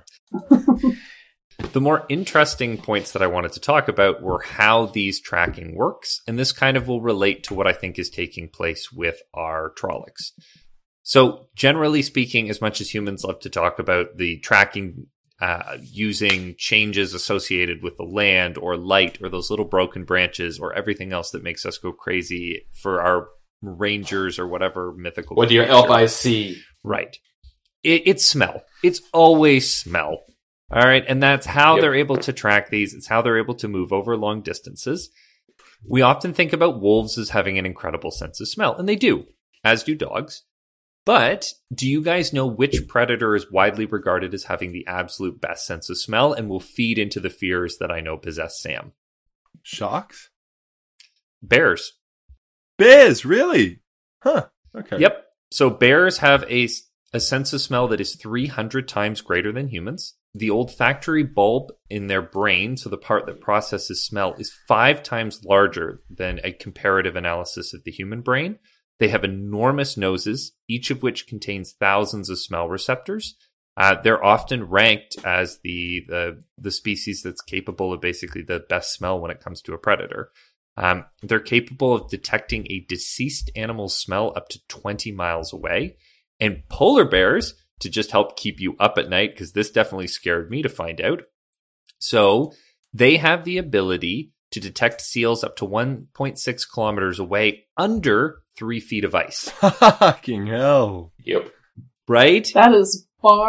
The more interesting points that I wanted to talk about were how these tracking works, and this kind of will relate to what I think is taking place with our Trollocs. So, generally speaking, as much as humans love to talk about the tracking uh, using changes associated with the land or light or those little broken branches or everything else that makes us go crazy for our rangers or whatever mythical What do your elf eyes see? Right. It, it's smell. It's always smell. All right. And that's how Yep. they're able to track these. It's how they're able to move over long distances. We often think about wolves as having an incredible sense of smell, and they do, as do dogs. But do you guys know which predator is widely regarded as having the absolute best sense of smell and will feed into the fears that I know possess Sam? Sharks? Bears. Bears, really? Huh. Okay. Yep. So bears have a, a sense of smell that is three hundred times greater than humans. The olfactory bulb in their brain, so the part that processes smell, is five times larger than a comparative analysis of the human brain. They have enormous noses, each of which contains thousands of smell receptors. Uh, they're often ranked as the, the the species that's capable of basically the best smell when it comes to a predator. Um, they're capable of detecting a deceased animal's smell up to twenty miles away. And polar bears, to just help keep you up at night, because this definitely scared me to find out. So they have the ability to detect seals up to one point six kilometers away under three feet of ice. Fucking hell. Yep. Right? That is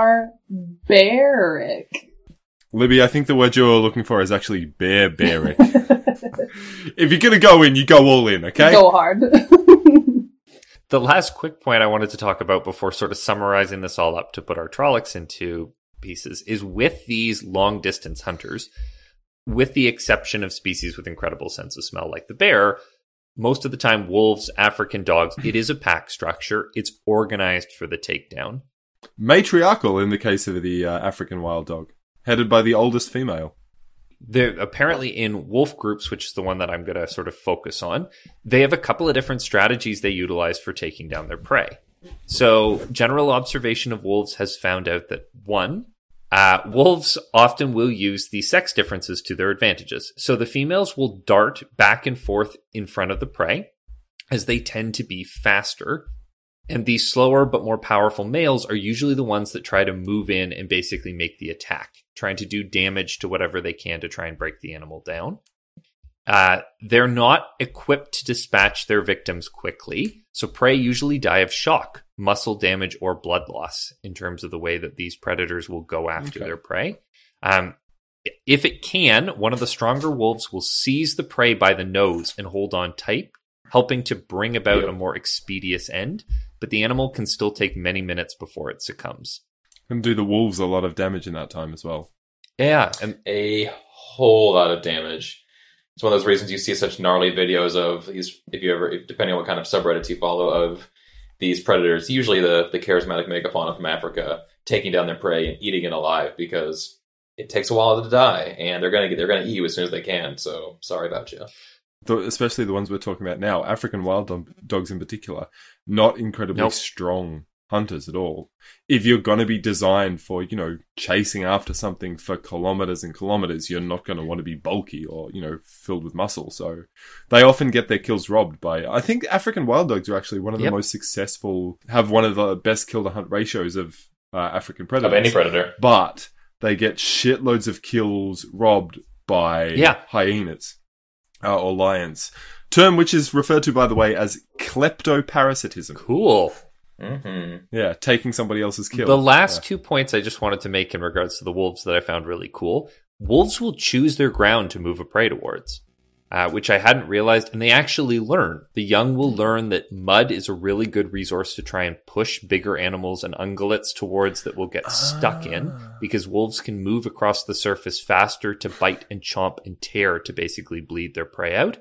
barbaric. Libby, I think the word you're looking for is actually barbaric. If you're going to go in, you go all in, okay? Go hard. The last quick point I wanted to talk about before sort of summarizing this all up to put our Trollocs into pieces is with these long distance hunters, with the exception of species with incredible sense of smell like the bear, most of the time wolves, African dogs, it is a pack structure. It's organized for the takedown. Matriarchal in the case of the uh, African wild dog, headed by the oldest female. They're apparently in wolf groups, which is the one that I'm going to sort of focus on. They have a couple of different strategies they utilize for taking down their prey. So general observation of wolves has found out that, one, uh, wolves often will use the sex differences to their advantages. So the females will dart back and forth in front of the prey as they tend to be faster. And these slower but more powerful males are usually the ones that try to move in and basically make the attack, trying to do damage to whatever they can to try and break the animal down. Uh, they're not equipped to dispatch their victims quickly, so prey usually die of shock, muscle damage, or blood loss in terms of the way that these predators will go after Okay. their prey. Um, if it can, one of the stronger wolves will seize the prey by the nose and hold on tight, helping to bring about Yep. a more expeditious end, but the animal can still take many minutes before it succumbs. And do the wolves a lot of damage in that time as well. Yeah, and A whole lot of damage. It's one of those reasons you see such gnarly videos of these, if you ever, if, depending on what kind of subreddits you follow, of these predators, usually the, the charismatic megafauna from Africa, taking down their prey and eating it alive because it takes a while to die, and they're gonna get, they're gonna eat you as soon as they can. So sorry about you. The, especially the ones we're talking about now, African wild dog, dogs in particular, not incredibly Nope. strong hunters at all. If you're going to be designed for, you know, chasing after something for kilometers and kilometers, you're not going to want to be bulky or, you know, filled with muscle. So they often get their kills robbed by, I think African wild dogs are actually one of the Yep. most successful, have one of the best kill to hunt ratios of uh, African predators. Of any predator. But they get shitloads of kills robbed by Yeah. hyenas uh, or lions. Term which is referred to, by the way, as kleptoparasitism. Cool. Mm-hmm. Yeah, taking somebody else's kill. The last Yeah. two points I just wanted to make in regards to the wolves that I found really cool. Wolves will choose their ground to move a prey towards, uh, which I hadn't realized, and they actually learn. The young will learn that mud is a really good resource to try and push bigger animals and ungulates towards that will get stuck in, because wolves can move across the surface faster to bite and chomp and tear to basically bleed their prey out.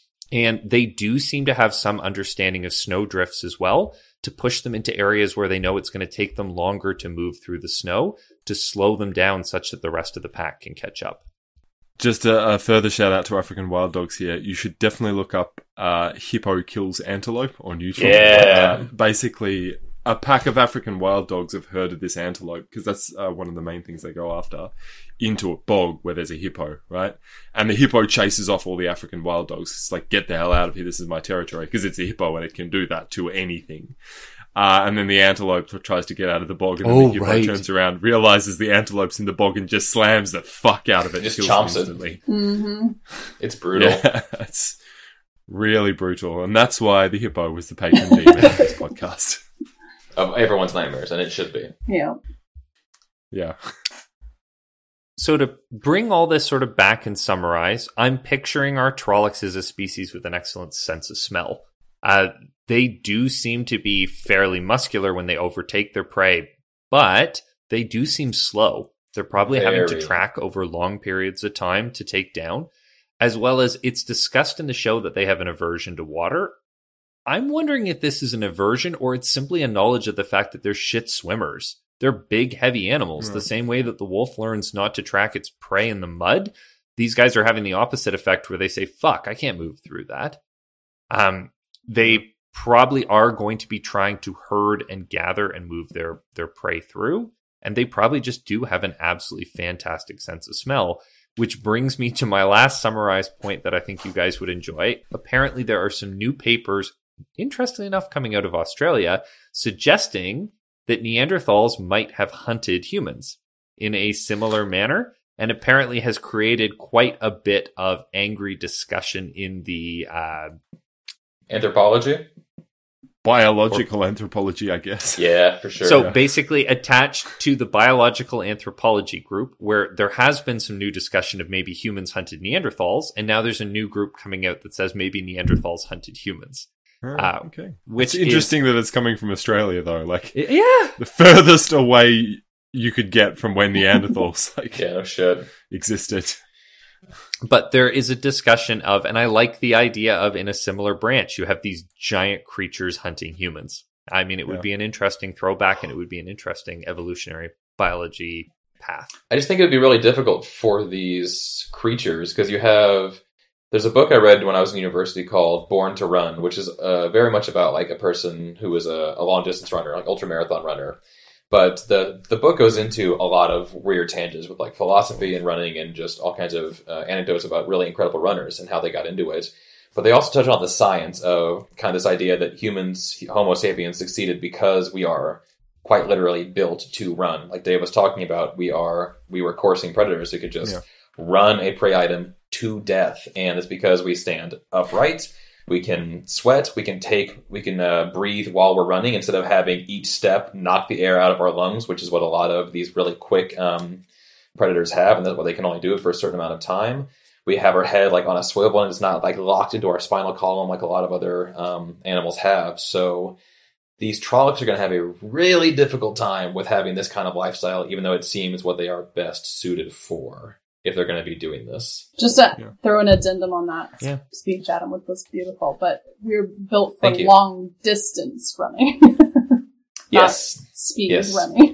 And they do seem to have some understanding of snow drifts as well, to push them into areas where they know it's going to take them longer to move through the snow, to slow them down such that the rest of the pack can catch up. Just a, a further shout out to African wild dogs here. You should definitely look up uh, Hippo Kills Antelope on YouTube. Yeah. Uh, basically, a pack of African wild dogs have herded this antelope, because that's uh, one of the main things they go after, into a bog where there's a hippo, right? And the hippo chases off all the African wild dogs. It's like, get the hell out of here, this is my territory, because it's a hippo and it can do that to anything. Uh, and then the antelope tries to get out of the bog, and then Oh, the hippo right. turns around, realizes the antelope's in the bog, and just slams the fuck out of it. Just kills chomps it. instantly. Mm-hmm. It's brutal. Yeah, it's really brutal. And that's why the hippo was the patron demon of this podcast. Of everyone's nightmares, and it should be. Yeah. Yeah. So to bring all this sort of back and summarize, I'm picturing our Trollocs as a species with an excellent sense of smell. Uh, they do seem to be fairly muscular when they overtake their prey, but they do seem slow. They're probably having to Very. track over long periods of time to take down, as well as it's discussed in the show that they have an aversion to water. I'm wondering if this is an aversion or it's simply a knowledge of the fact that they're shit swimmers. They're big, heavy animals. Right. The same way that the wolf learns not to track its prey in the mud, these guys are having the opposite effect where they say, fuck, I can't move through that. Um, they probably are going to be trying to herd and gather and move their, their prey through. And they probably just do have an absolutely fantastic sense of smell, which brings me to my last summarized point that I think you guys would enjoy. Apparently, there are some new papers, interestingly enough, coming out of Australia, suggesting that Neanderthals might have hunted humans in a similar manner, and apparently has created quite a bit of angry discussion in the uh, Anthropology? Biological anthropology, I guess. Yeah, for sure. So Yeah. basically attached to the biological anthropology group, where there has been some new discussion of maybe humans hunted Neanderthals, and now there's a new group coming out that says maybe Neanderthals hunted humans. Oh, Uh, okay. Which It's interesting that it's coming from Australia, though. Like, is, yeah, the furthest away you could get from when Neanderthals like yeah, no shit. existed. but there is a discussion of, and I like the idea of in a similar branch, you have these giant creatures hunting humans. I mean, it would Yeah. be an interesting throwback, and it would be an interesting evolutionary biology path. I just think it would be really difficult for these creatures because you have. There's a book I read when I was in university called Born to Run, which is uh, very much about like a person who is a, a long distance runner, like ultra marathon runner. But the the book goes into a lot of weird tangents with like philosophy and running and just all kinds of uh, anecdotes about really incredible runners and how they got into it. But they also touch on the science of kind of this idea that humans, Homo sapiens, succeeded because we are quite literally built to run. Like Dave was talking about, we are we were coursing predators who could just Yeah. run a prey item to death, and it's because we stand upright. We can sweat. We can take. We can uh, breathe while we're running instead of having each step knock the air out of our lungs, which is what a lot of these really quick um, predators have, and that's why they can only do it for a certain amount of time. We have our head like on a swivel, and it's not like locked into our spinal column like a lot of other um, animals have. So these Trollocs are going to have a really difficult time with having this kind of lifestyle, even though it seems what they are best suited for. if they're going to be doing this. Just to Yeah. throw an addendum on that Yeah. speech, Adam, which was beautiful, but we're built for Thank you. long distance running. Yes. Not speed Yes. running.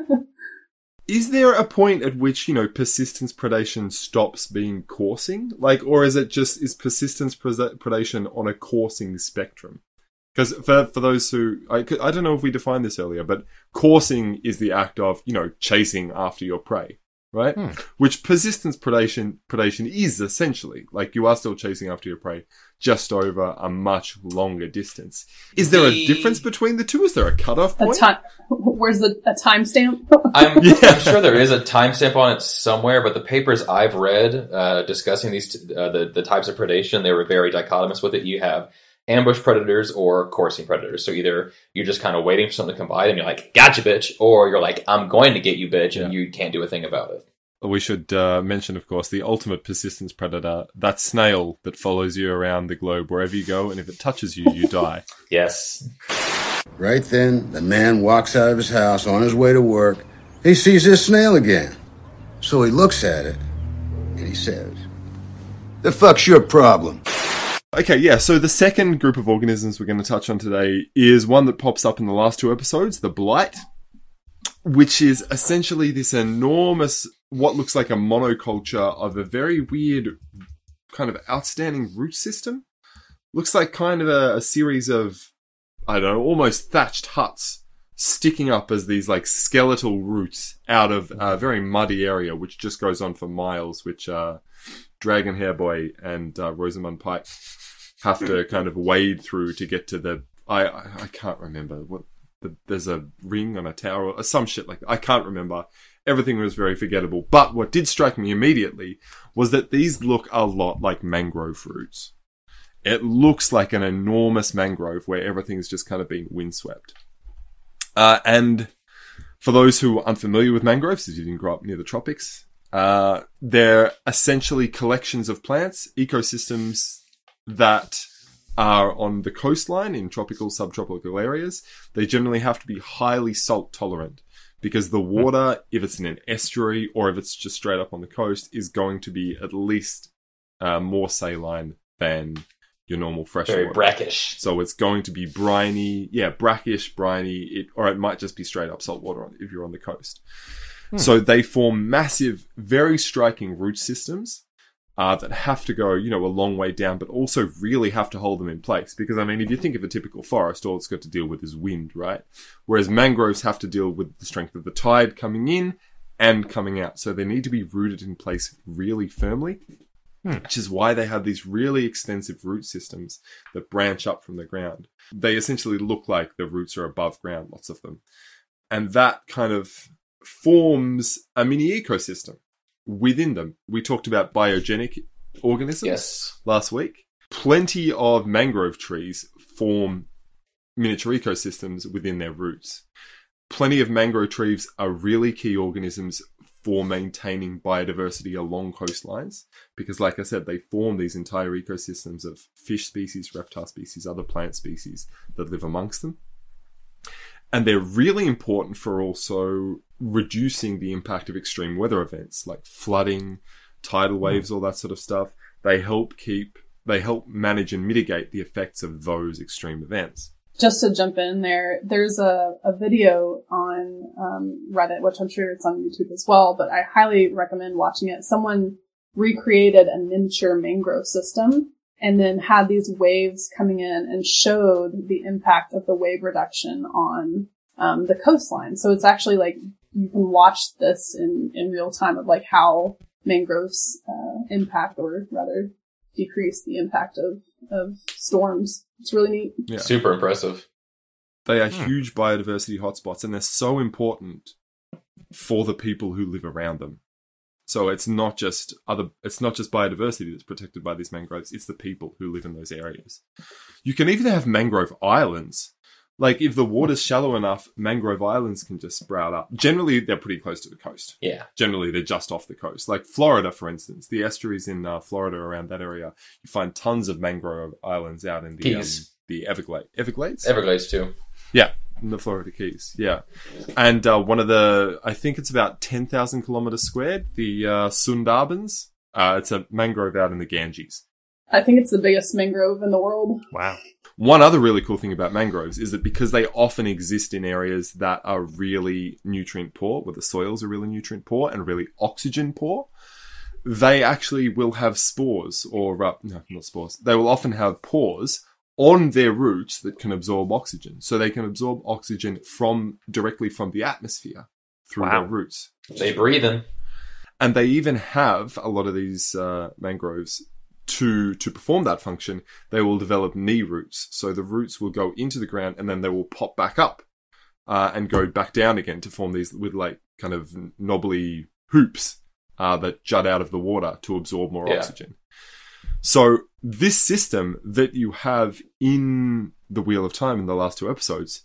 Is there a point at which, you know, persistence predation stops being coursing? Like, or is it just, is persistence pres- predation on a coursing spectrum? Because for, for those who, I, could- I don't know if we defined this earlier, but coursing is the act of, you know, chasing after your prey, right? Hmm. Which persistence predation, predation is essentially. Like, you are still chasing after your prey, just over a much longer distance. Is there The- a difference between the two? Is there a cutoff a point? time, where's the a timestamp? I'm, Yeah. I'm sure there is a timestamp on it somewhere, but the papers I've read uh, discussing these t- uh, the the types of predation, they were very dichotomous with it. You have ambush predators or coursing predators. So either you're just kind of waiting for something to come by and you're like, "Gotcha, bitch," or you're like, "I'm going to get you, bitch," and Yeah. you can't do a thing about it. We should uh, mention, of course, the ultimate persistence predator, that snail that follows you around the globe wherever you go, and if it touches you, you die. Yes. Right then, the man walks out of his house on his way to work. He sees this snail again. So he looks at it, and he says, "The fuck's your problem?" Okay, yeah, so the second group of organisms we're going to touch on today is one that pops up in the last two episodes, the blight, which is essentially this enormous, what looks like a monoculture of a very weird, kind of outstanding root system. Looks like kind of a, a series of, I don't know, almost thatched huts sticking up as these like skeletal roots out of a very muddy area, which just goes on for miles, which uh, Dragon Hair Boy and uh, Rosamund Pike have to kind of wade through to get to the, I, I, I can't remember what, the, there's a ring on a tower or some shit like that. I can't remember. Everything was very forgettable. But what did strike me immediately was that these look a lot like mangrove roots. It looks like an enormous mangrove where everything's just kind of being windswept. Uh, and for those who are unfamiliar with mangroves, as you didn't grow up near the tropics, uh, they're essentially collections of plants, ecosystems that are on the coastline in tropical, subtropical areas. They generally have to be highly salt tolerant because the water, if it's in an estuary or if it's just straight up on the coast, is going to be at least uh, more saline than your normal fresh Very water. brackish. So it's going to be briny, yeah, brackish, briny, it, or it might just be straight up salt water if you're on the coast. Hmm. So they form massive, very striking root systems uh, that have to go, you know, a long way down, but also really have to hold them in place. Because, I mean, if you think of a typical forest, all it's got to deal with is wind, right? Whereas mangroves have to deal with the strength of the tide coming in and coming out. So they need to be rooted in place really firmly. Hmm. Which is why they have these really extensive root systems that branch up from the ground. They essentially look like the roots are above ground, lots of them. And that kind of forms a mini ecosystem within them. We talked about biogenic organisms Yes. last week. Plenty of mangrove trees form miniature ecosystems within their roots. Plenty of mangrove trees are really key organisms for maintaining biodiversity along coastlines. Because like I said, they form these entire ecosystems of fish species, reptile species, other plant species that live amongst them. And they're really important for also reducing the impact of extreme weather events like flooding, tidal waves, all that sort of stuff. They help keep, they help manage and mitigate the effects of those extreme events. Just to jump in there, there's a, a video on um, Reddit, which I'm sure it's on YouTube as well, but I highly recommend watching it. Someone recreated a miniature mangrove system and then had these waves coming in and showed the impact of the wave reduction on um, the coastline. So it's actually like you can watch this in, in real time of like how mangroves uh, impact, or rather decrease the impact of, of storms. It's really neat. Yeah. Super impressive. They are Hmm. huge biodiversity hotspots, and they're so important for the people who live around them. So it's not just other, it's not just biodiversity that's protected by these mangroves, it's the people who live in those areas. You can even have mangrove islands. Like, if the water's shallow enough, mangrove islands can just sprout up. Generally, they're pretty close to the coast. Yeah. Generally, they're just off the coast. Like Florida, for instance, the estuaries in uh, Florida around that area, you find tons of mangrove islands out in the um, Keys. the Everglades. Everglades? Everglades too. Yeah, in the Florida Keys, yeah. And uh, one of the, I think it's about ten thousand kilometers squared, the uh, Sundarbans. Uh, it's a mangrove out in the Ganges. I think it's the biggest mangrove in the world. Wow. One other really cool thing about mangroves is that because they often exist in areas that are really nutrient poor, where the soils are really nutrient poor and really oxygen poor, they actually will have spores or, uh, no, not spores. They will often have pores on their roots that can absorb oxygen. So they can absorb oxygen from directly from the atmosphere through Wow. their roots. They breathe in. And they even have a lot of these uh, mangroves to to perform that function. They will develop knee roots. So the roots will go into the ground and then they will pop back up uh, and go back down again to form these with like kind of knobbly hoops uh, that jut out of the water to absorb more Yeah. oxygen. So this system that you have in the Wheel of Time in the last two episodes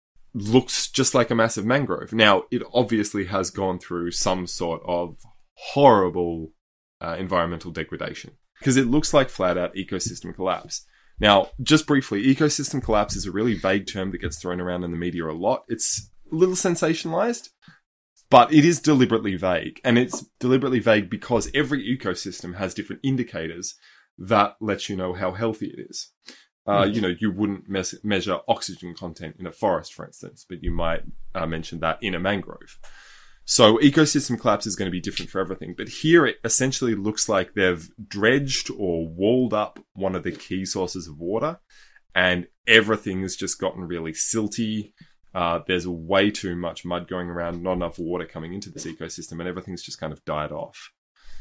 looks just like a massive mangrove. Now, it obviously has gone through some sort of horrible uh, environmental degradation because it looks like flat out ecosystem collapse. Now, just briefly, ecosystem collapse is a really vague term that gets thrown around in the media a lot. It's a little sensationalized, but it is deliberately vague. And it's deliberately vague because every ecosystem has different indicators that let you know how healthy it is. Uh, you know, you wouldn't mes- measure oxygen content in a forest, for instance, but you might uh, mention that in a mangrove. So ecosystem collapse is going to be different for everything. But here it essentially looks like they've dredged or walled up one of the key sources of water and everything has just gotten really silty. Uh, there's way too much mud going around, not enough water coming into this ecosystem, and everything's just kind of died off.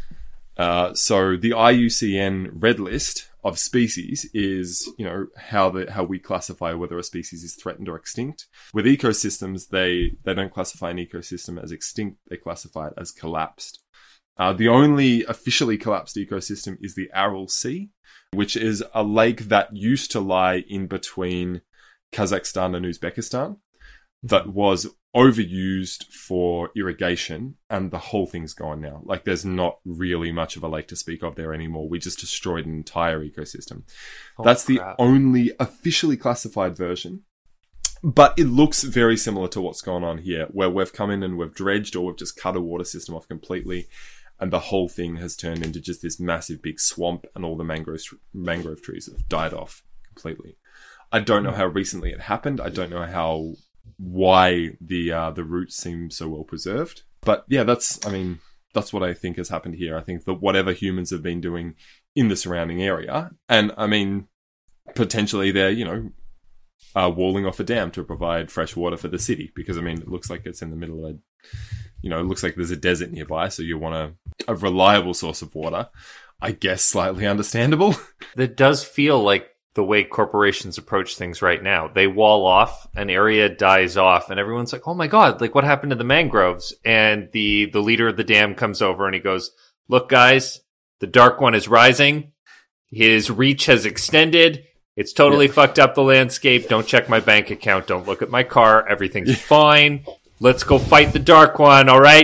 Uh, so the I U C N red list of species is, you know, how the how we classify whether a species is threatened or extinct. With ecosystems, they they don't classify an ecosystem as extinct; they classify it as collapsed. Uh, the only officially collapsed ecosystem is the Aral Sea, which is a lake that used to lie in between Kazakhstan and Uzbekistan, that was overused for irrigation, and the whole thing's gone now. Like, there's not really much of a lake to speak of there anymore. We just destroyed an entire ecosystem. Oh, That's crap. the only officially classified version. But it looks very similar to what's going on here, where we've come in and we've dredged or we've just cut a water system off completely, and the whole thing has turned into just this massive big swamp, and all the mangrove, mangrove trees have died off completely. I don't know how recently it happened. I don't know how... why the uh, the roots seem so well preserved. But yeah, that's, I mean, that's what I think has happened here. I think that whatever humans have been doing in the surrounding area, and I mean, potentially they're, you know, uh, walling off a dam to provide fresh water for the city, because I mean, it looks like it's in the middle of a, you know, it looks like there's a desert nearby, so you want a, a reliable source of water. I guess slightly understandable. That does feel like the way corporations approach things right now. They wall off, an area dies off, and everyone's like, oh my god, like what happened to the mangroves? And the, the leader of the dam comes over and he goes, look guys, the Dark One is rising. His reach has extended. It's totally yeah. fucked up the landscape. Don't check my bank account. Don't look at my car. Everything's yeah. fine. Let's go fight the Dark One, alright?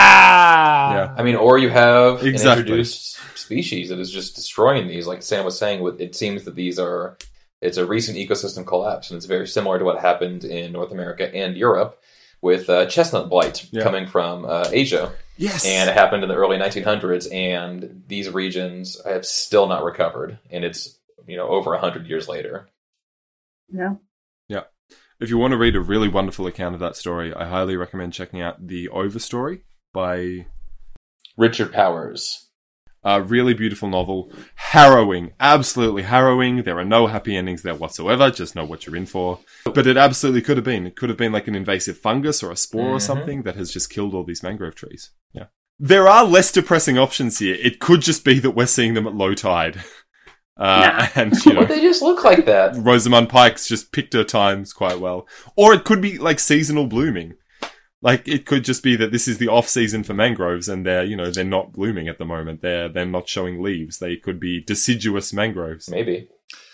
Yeah! Yeah. I mean, or you have exactly. an introduced species that is just destroying these. Like Sam was saying, it seems that these are, it's a recent ecosystem collapse, and it's very similar to what happened in North America and Europe with uh, chestnut blight yeah. coming from uh, Asia. Yes. And it happened in the early nineteen hundreds, and these regions have still not recovered, and it's, you know, over one hundred years later. Yeah. Yeah. If you want to read a really wonderful account of that story, I highly recommend checking out The Overstory by Richard Powers. A really beautiful novel. Harrowing. Absolutely harrowing. There are no happy endings there whatsoever. Just know what you're in for. But it absolutely could have been. It could have been like an invasive fungus or a spore mm-hmm. or something that has just killed all these mangrove trees. Yeah. There are less depressing options here. It could just be that we're seeing them at low tide. Uh, yeah. and, you know, they just look like that. Rosamund Pike's just picked her times quite well. Or it could be like seasonal blooming. Like, it could just be that this is the off-season for mangroves and they're, you know, they're not blooming at the moment. They're they're not showing leaves. They could be deciduous mangroves. Maybe.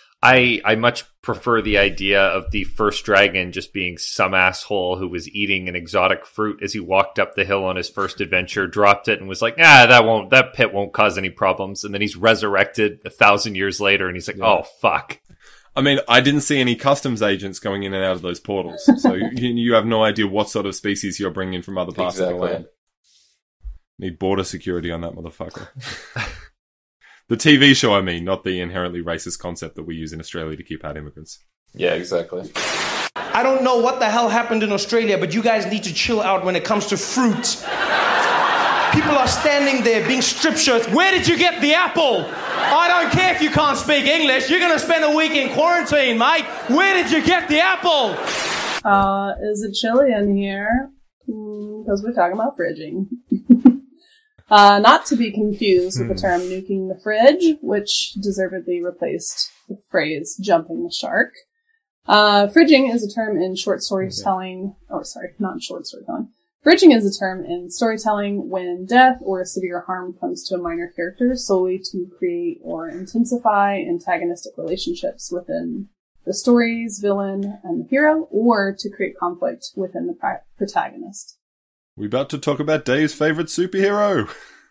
I I much prefer the idea of the first dragon just being some asshole who was eating an exotic fruit as he walked up the hill on his first adventure, dropped it, and was like, ah, that won't, that pit won't cause any problems. And then he's resurrected a thousand years later and he's like, yeah. oh, fuck. I mean, I didn't see any customs agents going in and out of those portals, so you, you have no idea what sort of species you're bringing from other parts Exactly. of the land. Need border security on that motherfucker. The T V show, I mean, not the inherently racist concept that we use in Australia to keep out immigrants. Yeah, exactly. I don't know what the hell happened in Australia, but you guys need to chill out when it comes to fruit. People are standing there being strip shirts. Where did you get the apple? I don't care if you can't speak English. You're going to spend a week in quarantine, mate. Where did you get the apple? Uh, is it chilly in here? Because we're talking about fridging. uh, not to be confused with the term nuking the fridge, which deservedly replaced the phrase jumping the shark. Uh, fridging is a term in short storytelling. Oh, sorry, not in short storytelling. Fridging is a term in storytelling when death or severe harm comes to a minor character solely to create or intensify antagonistic relationships within the story's villain and the hero, or to create conflict within the pri- protagonist. We're about to talk about Dave's favorite superhero.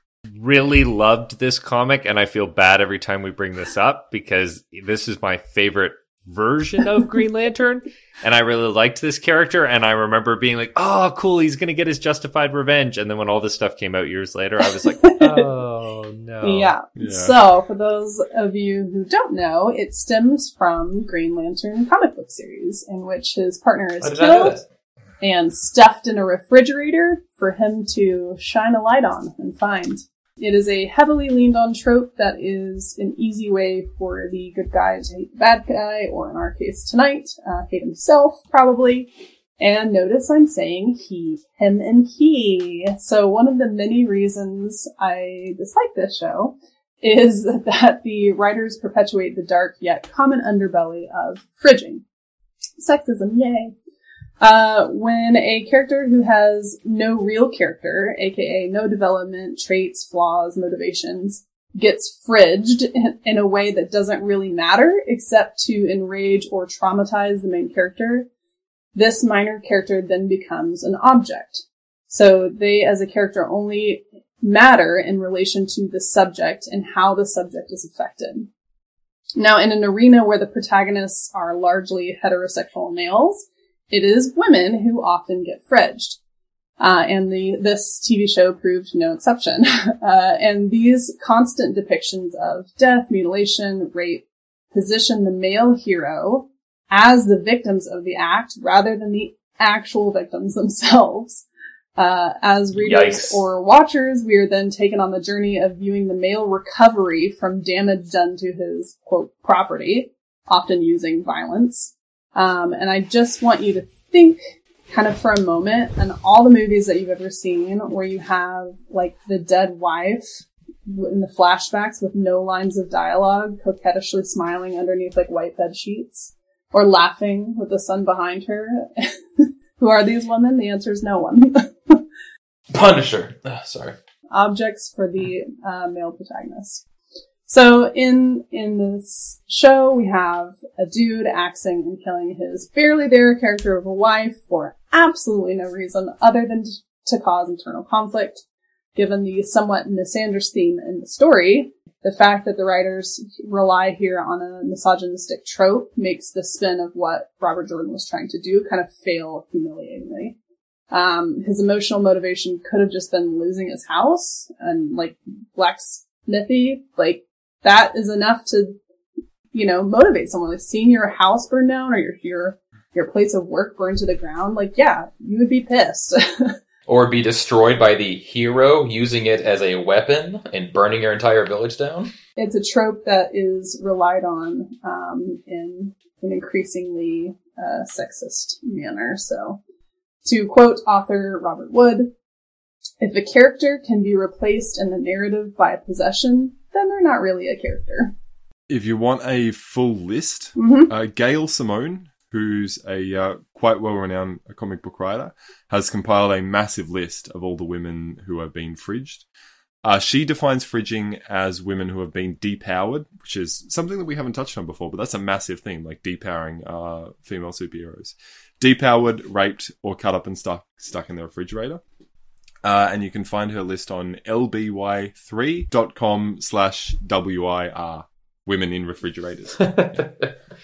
Really loved this comic, and I feel bad every time we bring this up because this is my favorite version of Green Lantern, and I really liked this character, and I remember being like, oh cool, he's gonna get his justified revenge, and then when all this stuff came out years later, I was like, oh no. Yeah. Yeah. So, for those of you who don't know, it stems from Green Lantern comic book series, in which his partner is How did I know killed that? and stuffed in a refrigerator for him to shine a light on and find. It is a heavily leaned on trope that is an easy way for the good guy to hate the bad guy, or in our case tonight, uh, hate himself, probably. And notice I'm saying he, him, and he. So one of the many reasons I dislike this show is that the writers perpetuate the dark yet common underbelly of fridging. Sexism, yay. Uh, when a character who has no real character, aka no development, traits, flaws, motivations, gets fridged in, in a way that doesn't really matter except to enrage or traumatize the main character, this minor character then becomes an object. So they, as a character, only matter in relation to the subject and how the subject is affected. Now, in an arena where the protagonists are largely heterosexual males, it is women who often get fridged. Uh, and the, this T V show proved no exception. uh, and these constant depictions of death, mutilation, rape position the male hero as the victims of the act rather than the actual victims themselves. Uh, as readers Yikes. or watchers, we are then taken on the journey of viewing the male recovery from damage done to his, quote, property, often using violence. Um, and I just want you to think kind of for a moment on all the movies that you've ever seen where you have like the dead wife in the flashbacks with no lines of dialogue, coquettishly smiling underneath like white bed sheets or laughing with the sun behind her. Who are these women? The answer is no one. Punisher. Ugh, sorry. Objects for the uh, male protagonist. So in in this show, we have a dude axing and killing his barely there character of a wife for absolutely no reason other than to cause internal conflict. Given the somewhat misandrous theme in the story, the fact that the writers rely here on a misogynistic trope makes the spin of what Robert Jordan was trying to do kind of fail humiliatingly. Um, his emotional motivation could have just been losing his house and like blacksmithy, like that is enough to, you know, motivate someone. Like seeing your house burn down or your your your place of work burn to the ground, like yeah, you would be pissed. Or be destroyed by the hero using it as a weapon and burning your entire village down. It's a trope that is relied on um, in an increasingly uh, sexist manner. So, to quote author Robert Wood, if a character can be replaced in the narrative by a possession, then they're not really a character. If you want a full list, Mm-hmm. uh, Gail Simone, who's a uh, quite well-renowned comic book writer, has compiled a massive list of all the women who have been fridged. Uh, she defines fridging as women who have been depowered, which is something that we haven't touched on before, but that's a massive thing, like depowering uh, female superheroes. Depowered, raped, or cut up and stuck stuck in the refrigerator. Uh, and you can find her list on L B Y three dot com slash W I R, women in refrigerators. Yeah.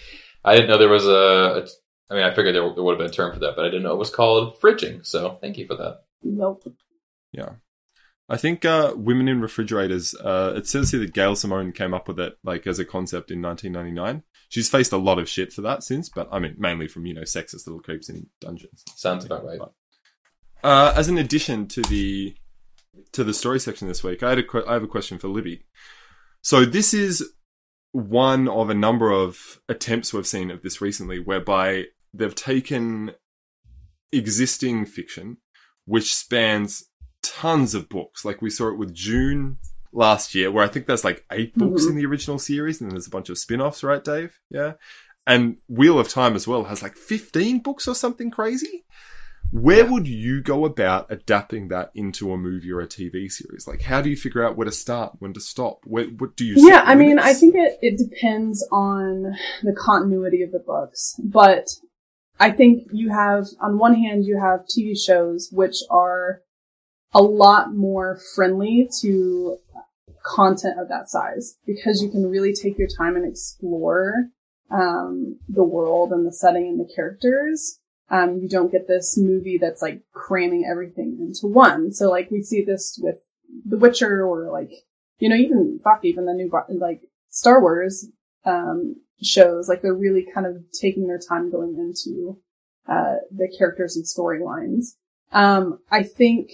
I didn't know there was a, a I mean, I figured there, there would have been a term for that, but I didn't know it was called fridging. So thank you for that. Nope. Yeah. I think uh, women in refrigerators, uh, it says here that Gail Simone came up with it like as a concept in nineteen ninety-nine. She's faced a lot of shit for that since, but I mean, mainly from, you know, sexist little creeps in dungeons. Sounds about right. But, uh, as an addition to the to the story section this week, I had a que- I have a question for Libby. So this is one of a number of attempts we've seen of this recently, whereby they've taken existing fiction, which spans tons of books. Like we saw it with June last year, where I think there's like eight books mm-hmm. in the original series, and there's a bunch of spin-offs, right, Dave? Yeah. And Wheel of Time as well has like fifteen books or something crazy. Where yeah. would you go about adapting that into a movie or a T V series? Like, how do you figure out where to start, when to stop? Where, what do you? Yeah, I mean, I think it, it depends on the continuity of the books, but I think you have, on one hand, you have T V shows which are a lot more friendly to content of that size, because you can really take your time and explore um, the world and the setting and the characters. Um, you don't get this movie that's like cramming everything into one. So like we see this with The Witcher, or like, you know, even, fuck, even the new, like, Star Wars, um, shows. Like they're really kind of taking their time going into, uh, the characters and storylines. Um, I think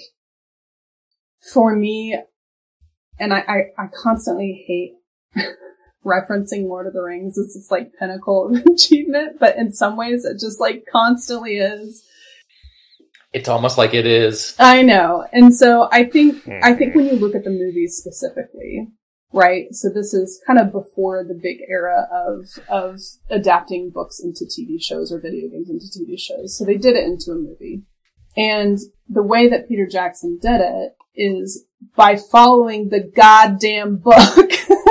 for me, and I, I, I constantly hate referencing Lord of the Rings. It's this like pinnacle of achievement, but in some ways it just like constantly is. It's almost like it is. I know. And so I think, I think when you look at the movies specifically, right? So this is kind of before the big era of, of adapting books into T V shows or video games into T V shows. So they did it into a movie. And the way that Peter Jackson did it is by following the goddamn book.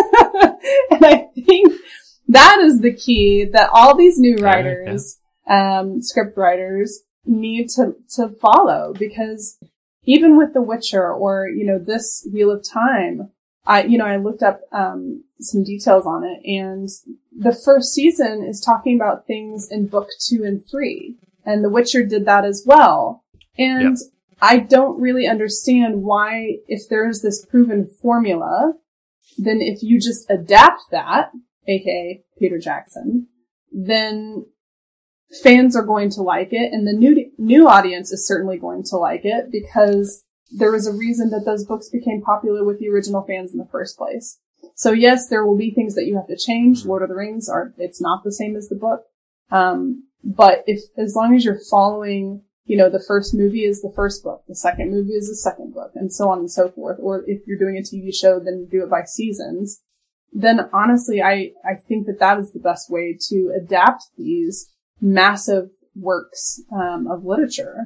And I think that is the key that all these new writers, um, script writers need to, to follow, because even with The Witcher or, you know, this Wheel of Time, I, you know, I looked up, um, some details on it, and the first season is talking about things in book two and three, and The Witcher did that as well. And yep. I don't really understand why, if there's this proven formula, then if you just adapt that, aka Peter Jackson, then fans are going to like it, and the new new audience is certainly going to like it, because there was a reason that those books became popular with the original fans in the first place. So yes, there will be things that you have to change. Lord of the Rings are, it's not the same as the book. Um, but if, as long as you're following, you know, the first movie is the first book, the second movie is the second book, and so on and so forth. Or if you're doing a T V show, then do it by seasons. Then honestly, I, I think that that is the best way to adapt these massive works, um, of literature.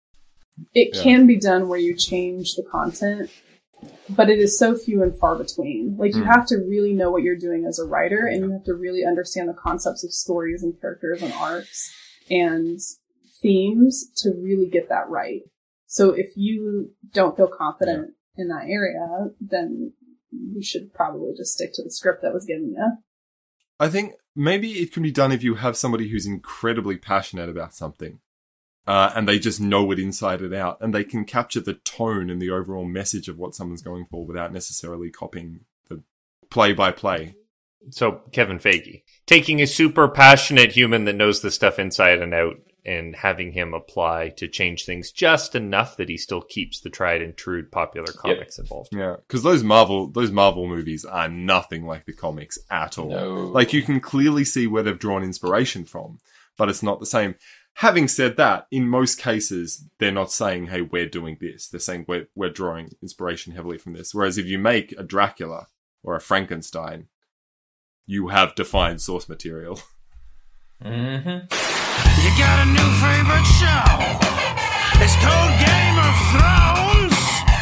It yeah. can be done where you change the content, but it is so few and far between. Like, you mm. have to really know what you're doing as a writer, and you have to really understand the concepts of stories and characters and arcs and themes to really get that right. So if you don't feel confident yeah. in that area, then you should probably just stick to the script that was given you. I think maybe it can be done if you have somebody who's incredibly passionate about something. Uh, and they just know it inside and out, and they can capture the tone and the overall message of what someone's going for without necessarily copying the play-by-play. So, Kevin Feige, taking a super passionate human that knows the stuff inside and out and having him apply to change things just enough that he still keeps the tried and true popular comics yep. involved. Yeah, because those Marvel, those Marvel movies are nothing like the comics at all. No. Like, you can clearly see where they've drawn inspiration from, but it's not the same. Having said that, in most cases, they're not saying, hey, we're doing this. They're saying we're, we're drawing inspiration heavily from this. Whereas if you make a Dracula or a Frankenstein, you have defined source material. Mm-hmm. You got a new favorite show. It's called Game of Thrones.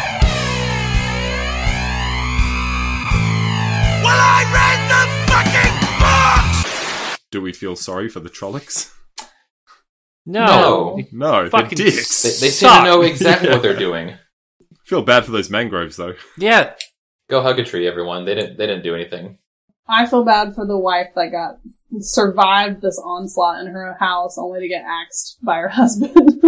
Well, I read the fucking books! Do we feel sorry for the Trollocs? No. No, they're dicks. They, they seem to know exactly what they're doing. Feel bad for those mangroves, though. Yeah. Go hug a tree, everyone. They didn't. They didn't do anything. I feel bad for the wife that got survived this onslaught in her house only to get axed by her husband.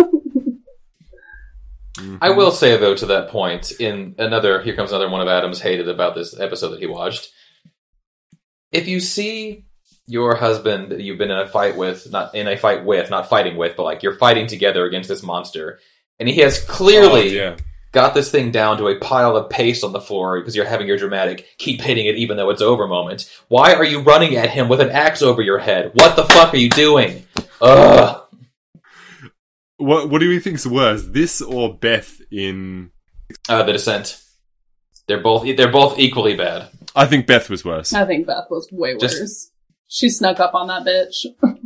I will say, though, to that point, in another, here comes another one of Adam's hated about this episode that he watched. If you see your husband that you've been in a fight with, not in a fight with, not fighting with, but like you're fighting together against this monster, and he has clearly oh, yeah. got this thing down to a pile of paste on the floor because you're having your dramatic keep hitting it even though it's over moment. Why are you running at him with an axe over your head? What the fuck are you doing? Ugh. What What do you think's worse, this or Beth in uh, The Descent? They're both they're both equally bad. I think Beth was worse. I think Beth was way Just, worse. She snuck up on that bitch.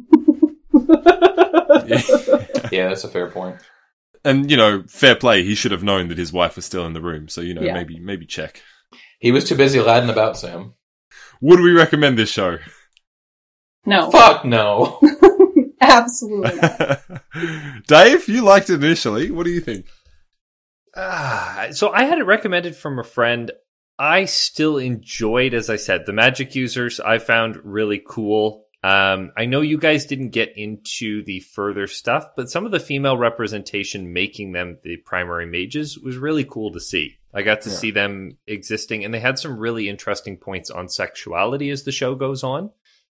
Yeah, that's a fair point. And, you know, fair play, he should have known that his wife was still in the room, so, you know, Yeah. maybe maybe check. He was too busy ladding about, Sam. Would we recommend this show? No. Fuck no. Absolutely not. Dave, you liked it initially. What do you think? Ah, so I had it recommended from a friend. I still enjoyed, as I said, the magic users I found really cool. Um, I know you guys didn't get into the further stuff, but some of the female representation making them the primary mages was really cool to see. I got to Yeah. see them existing, and they had some really interesting points on sexuality as the show goes on.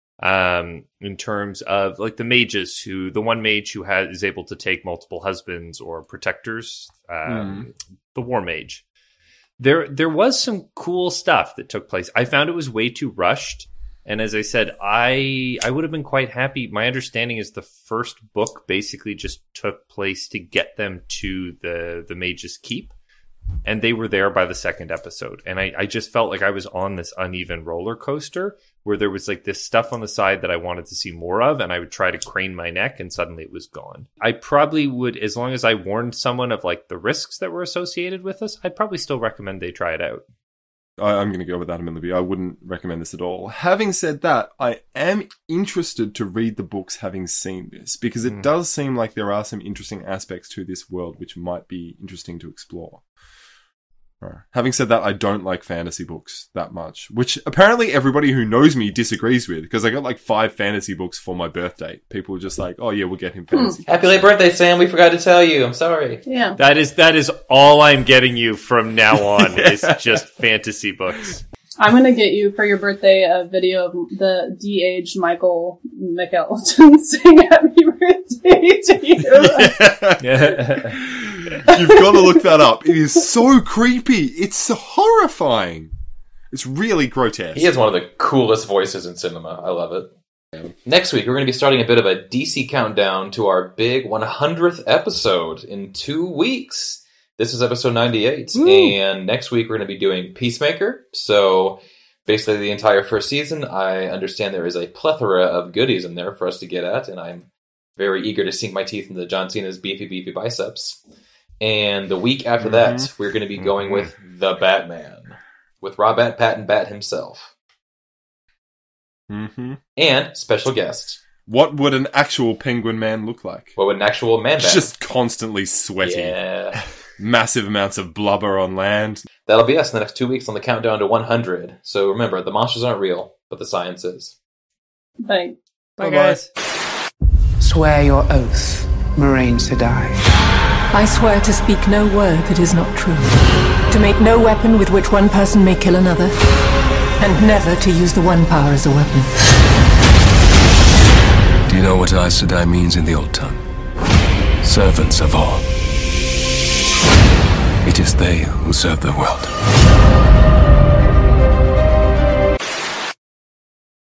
Um, in terms of like the mages, who the one mage who has is able to take multiple husbands or protectors, um, the war mage. There, there was some cool stuff that took place. I found it was way too rushed. And as I said, I I would have been quite happy. My understanding is the first book basically just took place to get them to the, the Mage's Keep. And they were there by the second episode. And I, I just felt like I was on this uneven roller coaster where there was like this stuff on the side that I wanted to see more of. And I would try to crane my neck and suddenly it was gone. I probably would, as long as I warned someone of like the risks that were associated with this, I'd probably still recommend they try it out. I, I'm going to go with Adam and Libby. I wouldn't recommend this at all. Having said that, I am interested to read the books having seen this, because it mm. does seem like there are some interesting aspects to this world which might be interesting to explore. Right. Having said that, I don't like fantasy books that much, which apparently everybody who knows me disagrees with, because I got like five fantasy books for my birthday. People were just like, oh yeah, we'll get him fantasy. Hmm. Happy late birthday, Sam. We forgot to tell you. I'm sorry. Yeah. That is that is all I'm getting you from now on is just fantasy books. I'm going to get you for your birthday a video of the de-aged Michael McElton saying happy birthday to you. Yeah. You've got to look that up. It is so creepy. It's so horrifying. It's really grotesque. He has one of the coolest voices in cinema. I love it. Next week, we're going to be starting a bit of a D C countdown to our big one hundredth episode in two weeks. This is episode ninety-eight, Woo. And next week we're going to be doing Peacemaker. So basically the entire first season, I understand there is a plethora of goodies in there for us to get at, and I'm very eager to sink my teeth into John Cena's beefy, beefy biceps. And the week after mm-hmm. that, we're going to be going mm-hmm. with The Batman, with Robert Pattinson Bat himself. Mm-hmm. And special guest. What would an actual Penguin Man look like? What would an actual man bat? Just constantly sweaty. Yeah. Massive amounts of blubber on land. That'll be us in the next two weeks on the countdown to one hundred. So remember, the monsters aren't real, but the science is. Bye. Bye, guys. Swear your oath, Moraine Sedai. I swear to speak no word that is not true, to make no weapon with which one person may kill another, and never to use the one power as a weapon. Do you know what Aes Sedai means in the old tongue? Servants of all. It is they who serve the world.